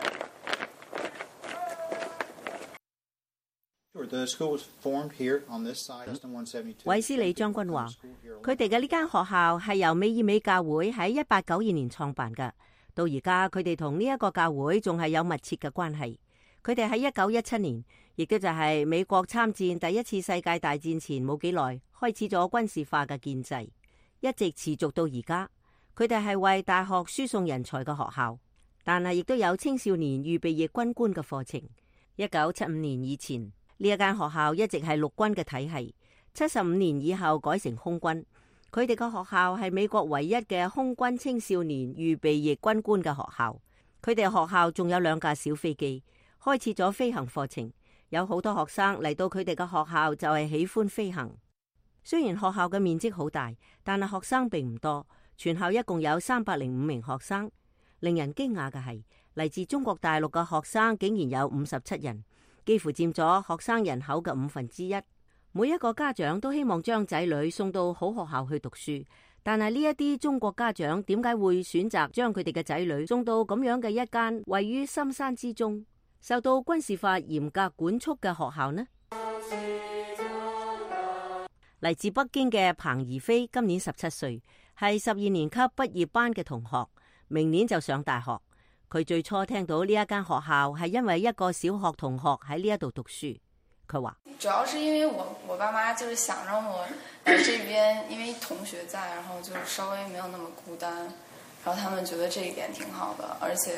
韋斯利將軍話：佢哋嘅呢間學校係由美爾美教會喺1892年創辦嘅，到而家佢哋同呢一個教會仲係有密切嘅關係。佢哋喺1917年，亦都就係美國參戰第一次世界大戰前冇幾耐，開始咗軍事化嘅建制，一直持續到而家。佢哋係為大學輸送人才嘅學校，但係亦都有青少年預備役軍官嘅課程。1975年以前，呢一間學校一直係陸軍嘅體系，75年以後改成空軍。佢哋嘅學校係美國唯一嘅空軍青少年預備役軍官嘅學校。佢哋學校仲有2架小飛機，開設咗飛行課程。有好多學生嚟到佢哋嘅學校就係喜歡飛行。雖然學校嘅面積好大，但係學生並唔多。全校一共有305名學生。令人驚訝嘅係，嚟自中國大陸嘅學生竟然有57人，幾乎佔咗學生人口嘅1/5。每一個家長都希望將仔女送到好學校去讀書，但係呢一啲中國家長點解會選擇將佢哋嘅仔女送到咁樣嘅一間位於深山之中、受到軍事化嚴格管束嘅學校呢？嚟自北京嘅彭怡飛今年17歲，係12年級畢業班嘅同學，明年就上大學。佢最初聽到呢一間學校係因為一個小學同學喺呢一度讀書。佢話主要是因為我爸媽就是想讓我來這邊，因為同學在，然後就稍微沒有那麼孤單，然後他們覺得這一點挺好的，而且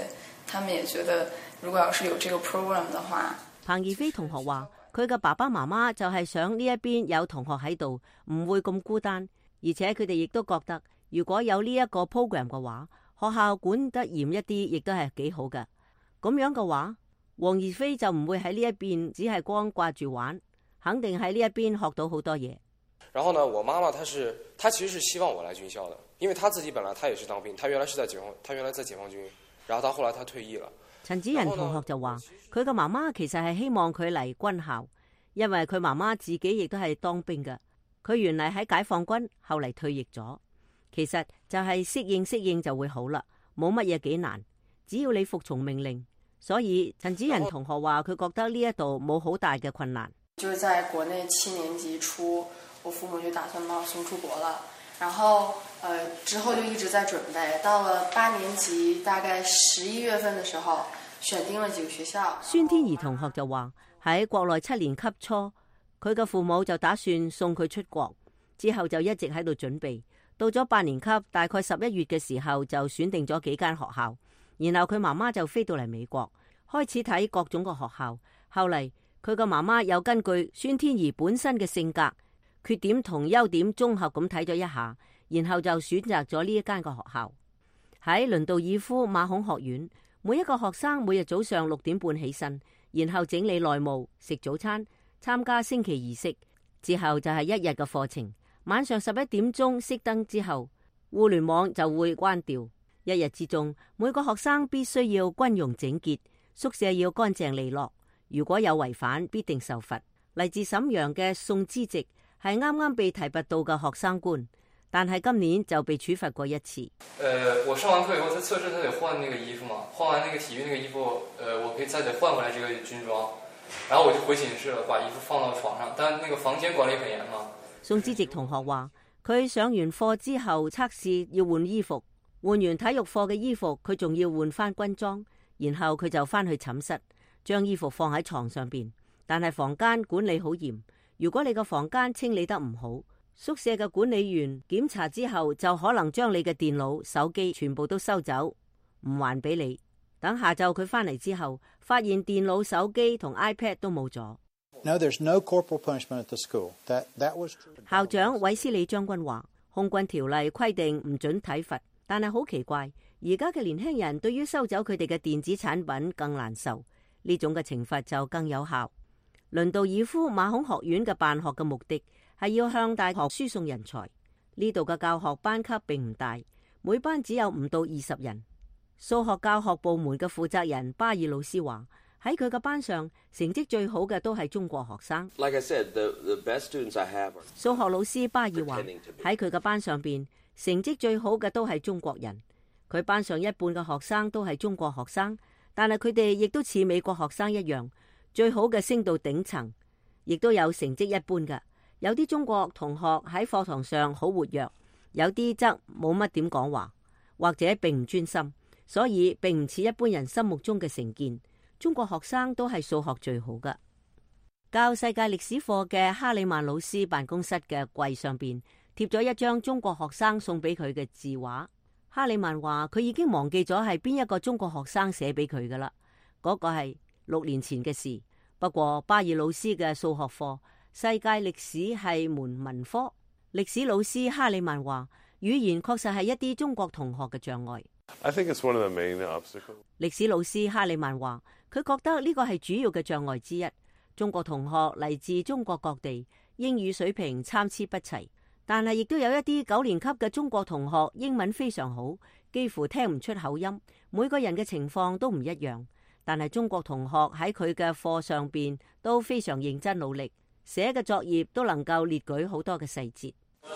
他們也覺得如果要是有這個 program 的話。 彭義飛同學話，佢嘅爸爸媽媽就係想呢一邊有同學喺度，唔會咁孤單，而且佢哋亦都覺得如果有呢一個 program 嘅話，學校管得嚴一啲，亦都係幾好嘅。咁樣嘅話，黃義飛就唔會喺呢一邊只係光掛住玩，肯定喺呢一邊學到好多嘢。 然後呢，我媽媽她其實是希望我來軍校的，因為她自己本來她也是當兵，她原來在解放軍，然後她後來她退役了。 陳子仁同學就話，佢嘅媽媽其實係希望佢嚟軍校，因為佢媽媽自己亦都係當兵嘅。佢原嚟喺解放軍，後嚟退役咗。其實就係適應就會好啦，冇乜嘢幾難，只要你服從命令。所以陳子仁同學話，佢覺得呢一度冇好大嘅困難。 就是在國內7年級初，我父母就打算把我送出國了，然後之後就一直在準備，到了8年級大概11月份的時候，選定了幾個學校。 孫天怡同學就話，喺國內7年級初，佢嘅父母就打算送佢出國，之後就一直喺度準備，到咗8年級大概11月嘅時候就選定咗幾間學校，然後佢媽媽就飛到嚟美國，開始睇各種嘅學校。後嚟佢個媽媽又根據孫天怡本身嘅性格、缺點同優點綜合咁睇咗一下，然後就選擇咗呢一間嘅學校。喺倫道爾夫馬孔學院，每一個學生每日早上6點半起身，然後整理內務、食早餐、參加升旗儀式，之後就係一日嘅課程。晚上11點鐘熄燈之後，互聯網就會關掉。一日之中，每個學生必須要軍容整潔，宿舍要乾淨利落。如果有違反，必定受罰。嚟自瀋陽嘅宋之直係啱啱被提拔到嘅學生官，但係今年就被處罰過一次。 我上完課以後，他測試他得換那個衣服嘛，換完那個體育那個衣服，我可以再得換回來這個軍裝，然後我就回寢室了，把衣服放到床上，但那個房間管理很嚴嘛。 宋之直同學話，佢上完課之後測試要換衣服，換完體育課嘅衣服，佢仲要換翻軍裝，然後佢就翻去寢室，將衣服放喺床上邊。但係房間管理好嚴，如果你個房間清理得唔好，宿舍嘅管理員檢查之後就可能將你嘅電腦、手機全部都收走，唔還俾你。等下晝佢翻嚟之後，發現電腦、手機同 iPad 都冇咗。 No, there's no corporal punishment at the school. That was true. 校長韋斯理將軍話，空軍條例規定唔准體罰，但係好奇怪，而家嘅年輕人對於收走佢哋嘅電子產品更難受，呢種嘅懲罰就更有效。倫道爾夫馬孔學院嘅辦學嘅目的係要向大學輸送人才，呢度嘅教學班級並唔大，每班只有5到20人。數學教學部門嘅負責人巴爾老師話，喺佢嘅班上成績最好嘅都係中國學生。 Like I said, the best students I have are... 數學老師巴爾話，喺佢嘅班上邊成績最好嘅都係中國人，佢班上一半嘅學生都係中國學生，但係佢哋亦都似美國學生一樣，最好嘅升到頂層，亦都有成績一般嘅。有啲中國同學喺課堂上好活躍，有啲則冇乜點講話，或者並唔專心，所以並唔似一般人心目中嘅成見。中國學生都係數學最好嘅。教世界歷史課嘅哈里曼老師辦公室嘅櫃上邊貼咗一張中國學生送俾佢嘅字畫。哈里曼話佢已經忘記咗係邊一個中國學生寫俾佢噶啦，嗰個係6年前嘅事。不過巴爾老師嘅數學課世界歷史係門文科，歷史老師哈里曼話語言確實係一啲中國同學嘅障礙。 I think it's one of the main obstacles. 歷史老師哈里曼話佢覺得呢個係主要嘅障礙之一。中國同學嚟自中國各地，英語水平參差不齊，但係亦都有一啲9年級嘅中國同學英文非常好，幾乎聽唔出口音。每個人嘅情況都唔一樣，但係中國同學喺佢嘅課上邊都非常認真努力，寫嘅作業都能夠列舉好多嘅細節。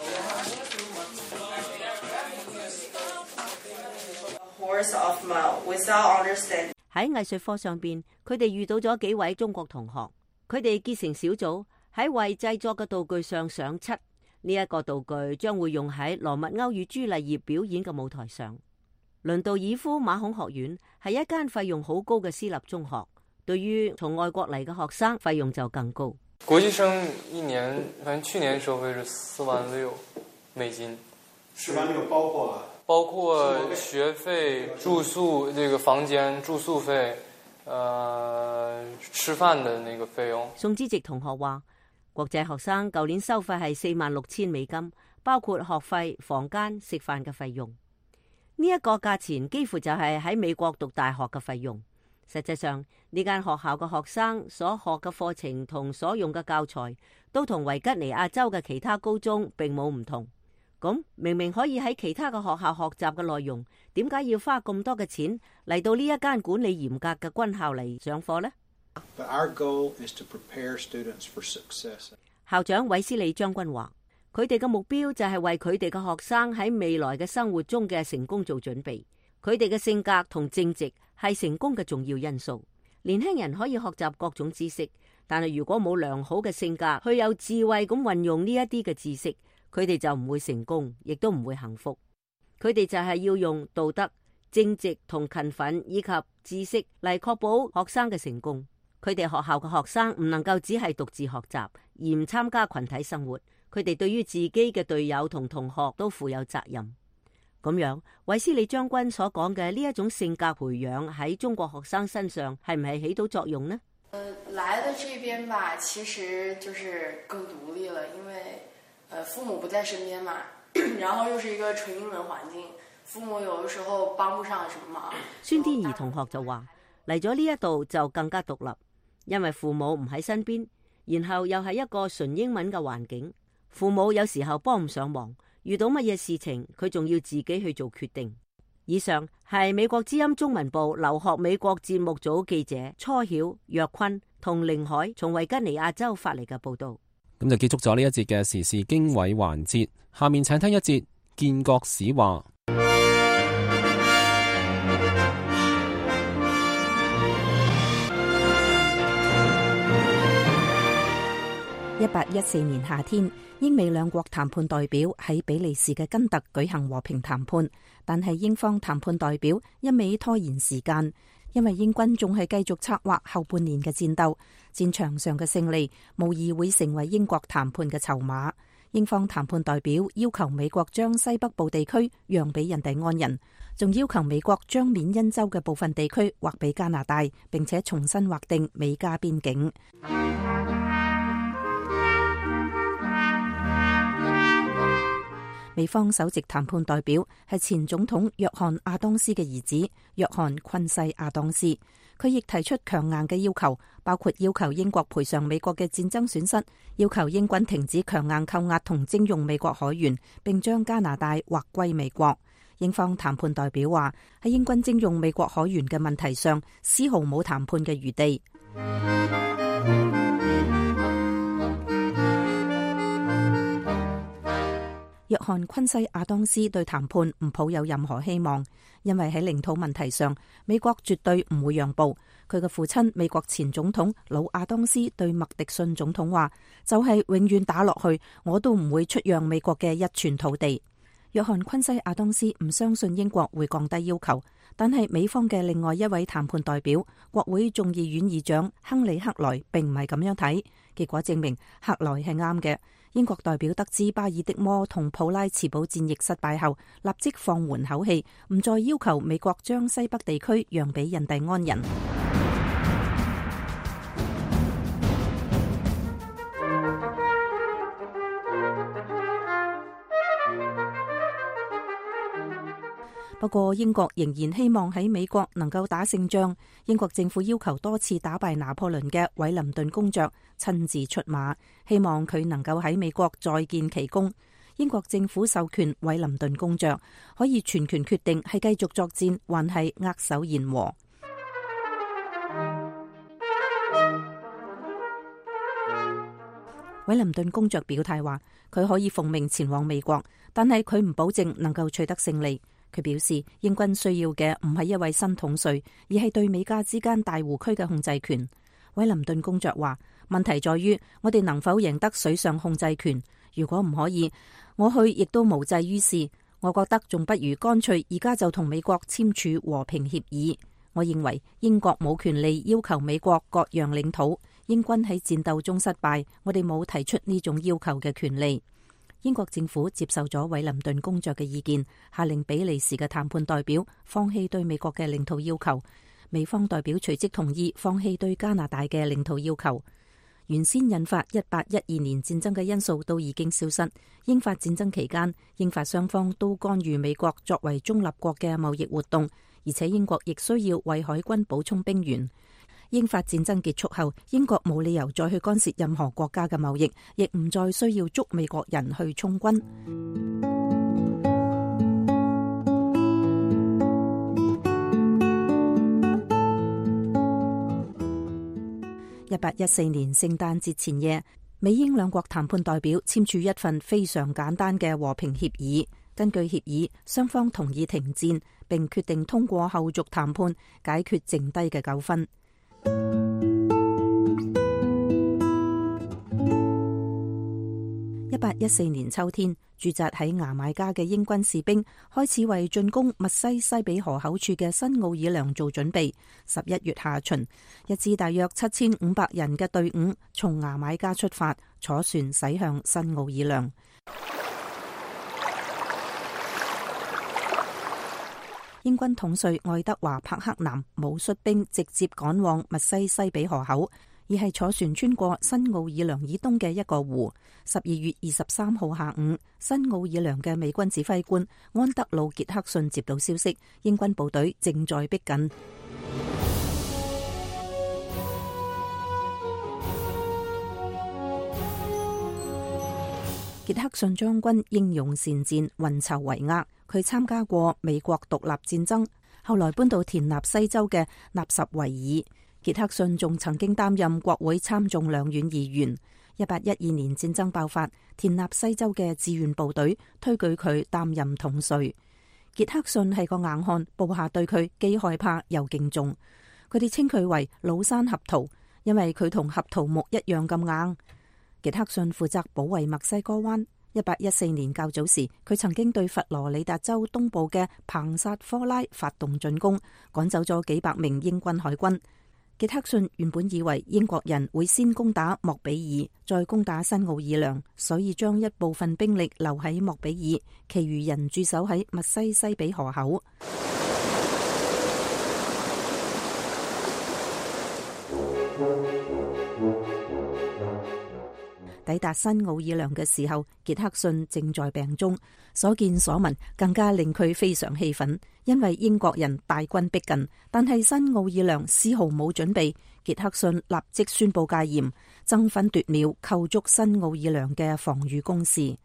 喺藝術課上邊，佢哋遇到咗幾位中國同學，佢哋結成小組喺為製作嘅道具上上漆。呢一個道具將會用喺羅密歐與朱麗葉表演嘅舞台上。倫道爾夫馬孔學院係一間費用好高嘅私立中學，對於從外國嚟嘅學生，費用就更高。 國際生一年，反正去年收費是4.6萬美金。 4.6萬包括了包括學費、住宿這個房間住宿費，吃飯的那個費用。 宋之植同學話，國際學生舊年收費係46,000美金，包括學費、房間、食飯嘅費用。呢一個價錢幾乎就係喺美國讀大學嘅費用。實際上，呢間學校嘅學生所學嘅課程同所用嘅教材，都同維吉尼亞州嘅其他高中並冇唔同。咁明明可以喺其他嘅學校學習嘅內容，點解要花咁多嘅錢嚟到呢一間管理嚴格嘅軍校嚟上課呢？ But our goal is to prepare students for success. 校長韋斯利將軍話，佢哋嘅目標就係為佢哋嘅學生喺未來嘅生活中嘅成功做準備。佢哋嘅性格同正直係成功嘅重要因素。年輕人可以學習各種知識，但係如果冇良好嘅性格去有智慧咁運用呢一啲嘅知識，佢哋就唔會成功，亦都唔會幸福。佢哋就係要用道德、正直同勤奮以及知識嚟確保學生嘅成功。佢哋學校嘅學生唔能夠只係獨自學習而唔參加群體生活。佢哋對於自己嘅隊友同同學都負有責任。咁樣，韋斯利將軍所講嘅呢一種性格培養喺中國學生身上係唔係起到作用呢？ 來的這邊吧，其實就是更獨立了，因為父母不在身邊嘛，然後又是一個純英文環境，父母有的時候幫不上什麼忙。 孫天怡同學就話，嚟咗呢一度就更加獨立，因為父母唔喺身邊，然後又係一個純英文嘅環境，父母有時候幫唔上忙，遇到乜嘢事情佢仲要自己去做決定。以上係美國之音中文部留學美國節目組記者初曉、若坤同凌海從維吉尼亞州發嚟嘅報道。 咁就結束咗呢一節嘅時事經緯環節，下面請聽一節建國史話。 1814年夏天，英美兩國談判代表喺比利時嘅根特舉行和平談判，但係英方談判代表一味拖延時間，因為英軍仲係繼續策劃後半年嘅戰鬥，戰場上嘅勝利無疑會成為英國談判嘅籌碼。英方談判代表要求美國將西北部地區讓俾印第安人，仲要求美國將緬因州嘅部分地區劃俾加拿大，並且重新劃定美加邊境。美方首席談判代表係前總統約翰亞當斯嘅兒子約翰昆西亞當斯，佢亦提出強硬嘅要求，包括要求英國賠償美國嘅戰爭損失，要求英軍停止強硬扣押同徵用美國海員，並將加拿大劃歸美國。英方談判代表話，喺英軍徵用美國海員嘅問題上，絲毫冇談判嘅餘地。約翰昆西亞當斯對談判唔抱有任何希望，因為喺領土問題上，美國絕對唔會讓步。佢嘅父親美國前總統老亞當斯對麥迪遜總統話，就係永遠打落去，我都唔會出讓美國嘅一寸土地。約翰昆西亞當斯唔相信英國會降低要求，但係美方嘅另外一位談判代表國會眾議院議長亨利克萊並唔係咁樣睇，結果證明克萊係啱嘅。英國代表得知巴爾的摩同普拉茨堡戰役失敗後，立即放緩口氣，唔再要求美國將西北地區讓俾印第安人。不過英國仍然希望喺美國能夠打勝仗。英國政府要求多次打敗拿破崙嘅韋林頓公爵親自出馬，希望佢能夠喺美國再建奇功。英國政府授權韋林頓公爵可以全權決定係繼續作戰，還係握手言和。韋林頓公爵表態話，佢可以奉命前往美國，但係佢唔保證能夠取得勝利。佢表示，英軍需要嘅唔係一位新統帥，而係對美加之間大湖區嘅控制權。韋林頓公爵話，問題在於我哋能否贏得水上控制權。如果唔可以，我去亦都無濟於事。我覺得仲不如乾脆而家就同美國簽署和平協議。我認為英國冇權利要求美國割讓領土。英軍喺戰鬥中失敗，我哋冇提出呢種要求嘅權利。 英國政府接受咗惠靈頓公爵嘅意見，下令比利時嘅談判代表放棄對美國嘅領土要求。美方代表隨即同意放棄對加拿大嘅領土要求。原先引發1812年戰爭嘅因素都已經消失。英法戰爭期間，英法雙方都干預美國作為中立國嘅貿易活動，而且英國亦需要為海軍補充兵員。英法戰爭結束後，英國冇理由再去干涉任何國家嘅貿易，亦唔再需要捉美國人去充軍。1814年聖誕節前夜，美英兩國談判代表簽署一份非常簡單嘅和平協議。根據協議，雙方同意停戰，並決定通過後續談判解決剩低嘅糾紛。1814年秋天，駐紮喺牙買加嘅英軍士兵開始為進攻密西西比河口處嘅新奧爾良做準備。11月下旬，一支大約7500人嘅隊伍從牙買加出發，坐船駛向新奧爾良。英軍統帥愛德華柏克南冇率兵直接趕往密西西比河口，而係坐船穿過新奧爾良以東嘅一個湖。12月23號下午，新奧爾良嘅美軍指揮官安德魯傑克遜接到消息，英軍部隊正在逼近。傑克遜將軍英勇善戰，運籌帷幄。佢參加過美國獨立戰爭，後來搬到田納西州嘅納什維爾。傑克遜仲曾經擔任國會參眾兩院議員。1812年戰爭爆發，田納西州嘅志願部隊推舉佢擔任統帥。傑克遜係個硬漢，部下對佢既害怕又敬重。佢哋稱佢為老山合桃，因為佢同合桃木一樣咁硬。傑克遜負責保衛墨西哥灣。1814年較早時，佢曾經對佛羅里達州東部嘅彭薩科拉發動進攻，趕走咗幾百名英軍海軍。傑克遜原本以為英國人會先攻打莫比爾，再攻打新奧爾良，所以將一部分兵力留喺莫比爾，其餘人駐守喺密西西比河口。抵達新奧爾良嘅時候，傑克遜正在病中，所見所聞更加令佢非常氣憤，因為英國人大軍逼近，但係新奧爾良絲毫冇準備。傑克遜立即宣布戒嚴，爭分奪秒構築新奧爾良嘅防禦工事。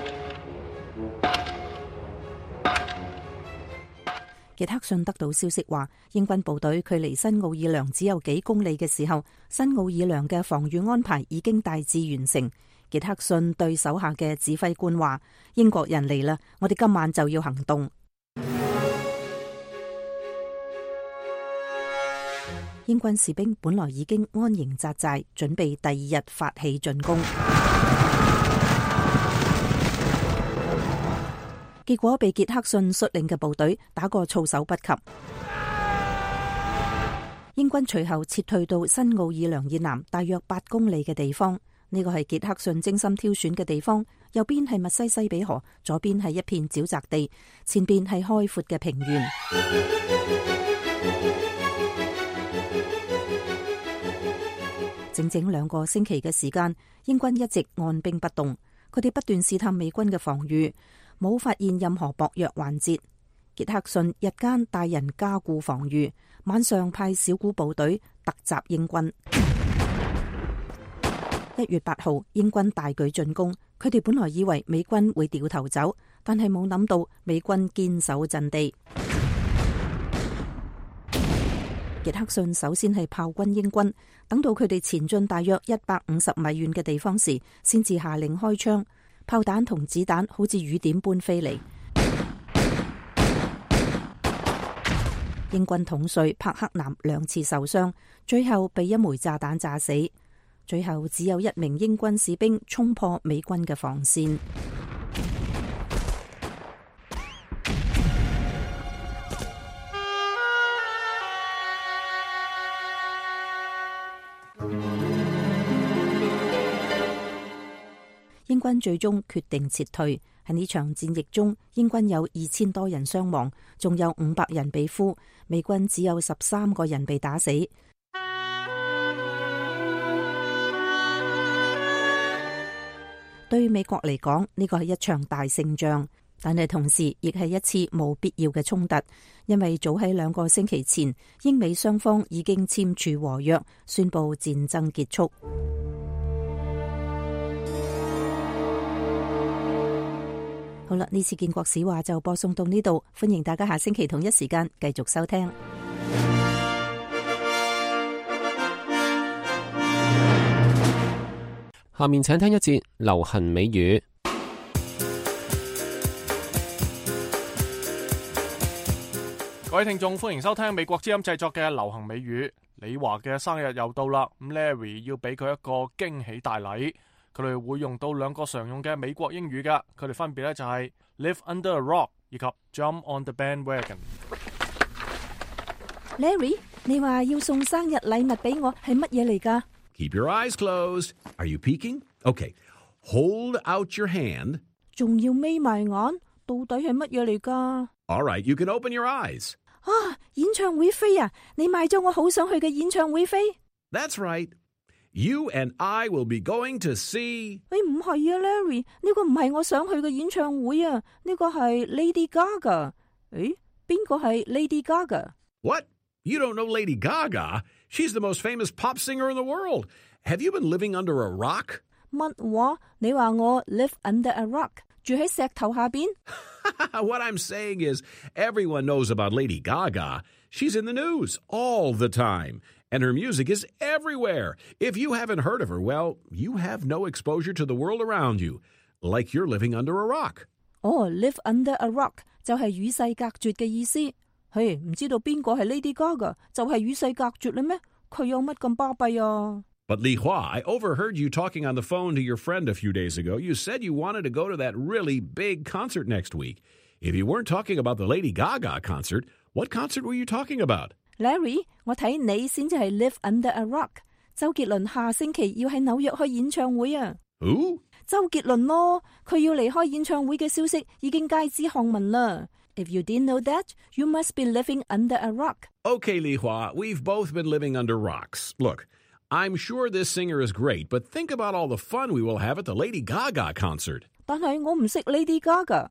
傑克遜得到消息話，英軍部隊距離新奧爾良只有幾公里嘅時候，新奧爾良嘅防禦安排已經大致完成。傑克遜對手下嘅指揮官話：英國人嚟啦，我哋今晚就要行動。英軍士兵本來已經安營紮寨，準備第二日發起進攻。結果被傑克遜率領嘅部隊打個措手不及。英軍隨後撤退到新奧爾良以南大約8公里嘅地方，呢個係傑克遜精心挑選嘅地方。右邊係密西西比河，左邊係一片沼澤地，前邊係開闊嘅平原。整整2個星期嘅時間，英軍一直按兵不動，佢哋不斷試探美軍嘅防禦，冇發現任何薄弱環節。傑克遜日間帶人加固防禦，晚上派小股部隊突襲英軍。1月8號，英軍大舉進攻，佢哋本來以為美軍會掉頭走，但係冇諗到美軍堅守陣地。傑克遜首先係炮轟英軍，等到佢哋前進大約150米遠嘅地方時，先至下令開槍。炮彈同子彈好似雨點般飛嚟。英軍統帥柏克南2次受傷，最後被一枚炸彈炸死。最後只有1名英軍士兵衝破美軍嘅防線。英英軍最終決定撤退。喺呢場戰役中，英軍有2000多人傷亡，仲有500人被俘，美軍只有13個人被打死。對美國嚟講，呢個係一場大勝仗，但係同時亦係一次冇必要嘅衝突，因為早喺2個星期前，英美雙方已經簽署和約，宣布戰爭結束。好啦，呢次建國史話就播送到呢度，歡迎大家下星期同一時間繼續收聽。 下面請聽一節流行美語。 各位聽眾，歡迎收聽美國之音製作嘅流行美語。李華嘅生日又到啦，咁 Larry 要俾佢一個驚喜大禮。佢哋會用到2個常用嘅美國英語噶，佢哋分別咧就係 live under a rock 以及 jump on the bandwagon。Larry， 你話要送生日禮物俾我係乜嘢嚟噶？ Keep your eyes closed. Are you peeking? Okay. Hold out your hand. 仲要眯埋眼，到底係乜嘢嚟噶？ All right, you can open your eyes. 啊，演唱會飛啊！你買咗我好想去嘅演唱會飛？ That's right.You and I will be going to see... 唔係啊 Larry， 呢個唔係我想去嘅演唱會啊，呢個係 Lady Gaga。邊個係 Lady Gaga？ What? You don't know Lady Gaga? She's the most famous pop singer in the world. Have you been living under a rock? 乜話？你話我 live under a rock， 住喺石頭下邊？ What I'm saying is, everyone knows about Lady Gaga. She's in the news all the time.And her music is everywhere. If you haven't heard of her, well, you have no exposure to the world around you, like you're living under a rock. Live under a rock 就係與世隔絕嘅意思。唔知道邊個係 Lady Gaga 就係與世隔絕啦咩？佢有乜咁巴閉啊？ But Li Hua, I overheard you talking on the phone to your friend a few days ago. You said you wanted to go to that really big concert next week. If you weren't talking about the Lady Gaga concert, what concert were you talking about?Larry， 我睇你先至係 live under a rock。周杰倫下星期要喺紐約開演唱會啊。 Who？ 周杰倫咯，佢要離開演唱會嘅消息已經街知巷聞啦。If you didn't know that, you must be living under a rock. Okay, Li Hua, we've both been living under rocks. Look, I'm sure this singer is great, but think about all the fun we will have at the Lady Gaga concert. 但係我唔識 Lady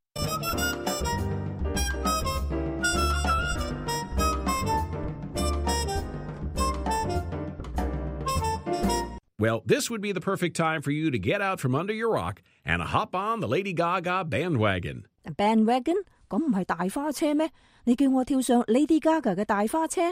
Gaga.Well, this would be the perfect time for you to get out from under your rock and hop on the Lady Gaga bandwagon. Bandwagon? 咁唔係大花車咩？你叫我跳上 Lady Gaga 嘅大花車？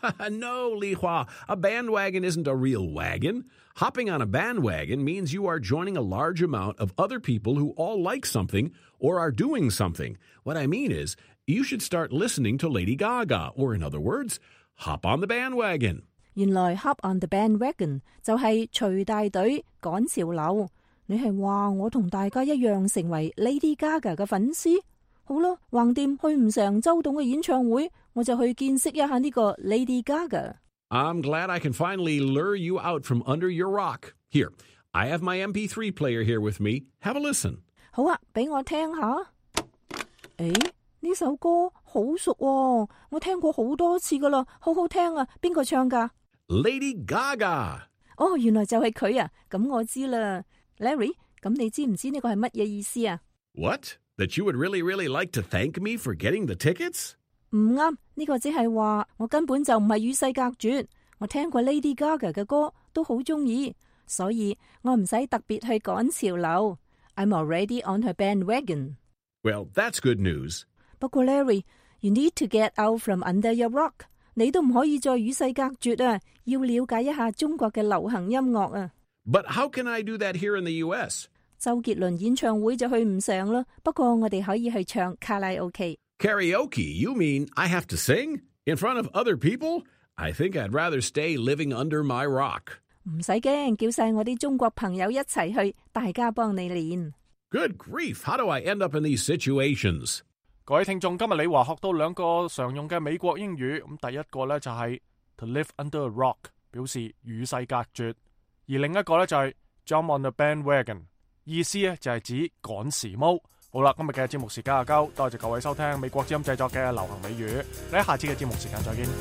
No, Li Hua, a bandwagon isn't a real wagon. Hopping on a bandwagon means you are joining a large amount of other people who all like something or are doing something. What I mean is, you should start listening to Lady Gaga, or in other words, hop on the bandwagon. 原來 hop on the bandwagon 就係隨大隊趕潮流。你係話我同大家一樣成為 Lady Gaga 嘅粉絲？好啦，橫掂去唔成周董嘅演唱會，我就去見識一下呢個 Lady Gaga。 I'm glad I can finally lure you out from under your rock. Here, I have my MP3 player here with me. Have a listen. 好啊，俾我聽下。呢首歌好熟喎，我聽過好多次噶啦，好好聽啊！邊個唱噶 ？Lady Gaga。 原來就係佢啊！咁我知啦 ，Larry， 咁你知唔知呢個係乜嘢意思啊 ？What? That you would really, really like to thank me for getting the tickets? 唔啱，呢個只係話我根本就唔係與世隔絕，我聽過 Lady Gaga 嘅歌都好中意，所以我唔使特別去趕潮流。I'm already on her bandwagon. Well, that's good news. 不過 Larry， you need to get out from under your rock。你都唔可以再與世隔絕啊！要了解一下中國嘅流行音樂啊。 But how can I do that here in the U.S.? 周杰倫演唱會就去唔成啦。不過我哋可以去唱卡拉 OK。 Karaoke? You mean I have to sing? In front of other people? I think I'd rather stay living under my rock. 唔使驚，叫晒我啲中國朋友一齊去，大家幫你練。 Good grief! How do I end up in these situations? 各位聽眾，今日李華學到2個常用嘅美國英語。咁第一個呢就係 to live under a rock， 表示與世隔絕；而另一個呢就係 jump on the bandwagon， 意思咧就係指趕時髦。好啦，今日嘅節目時間就夠，多謝各位收聽美國之音製作嘅流行美語，你喺下次嘅節目時間再見。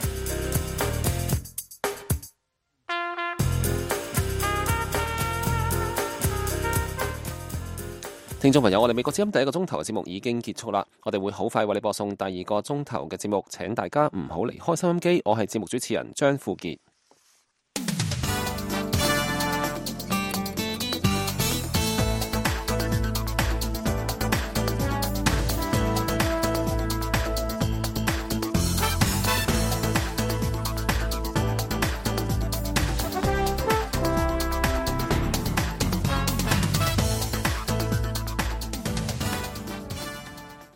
聽眾朋友，我哋美國之音第一個鐘頭嘅節目已經結束啦，我哋會好快為你播送第二個鐘頭嘅節目，請大家唔好離開收音機。我係節目主持人張富傑。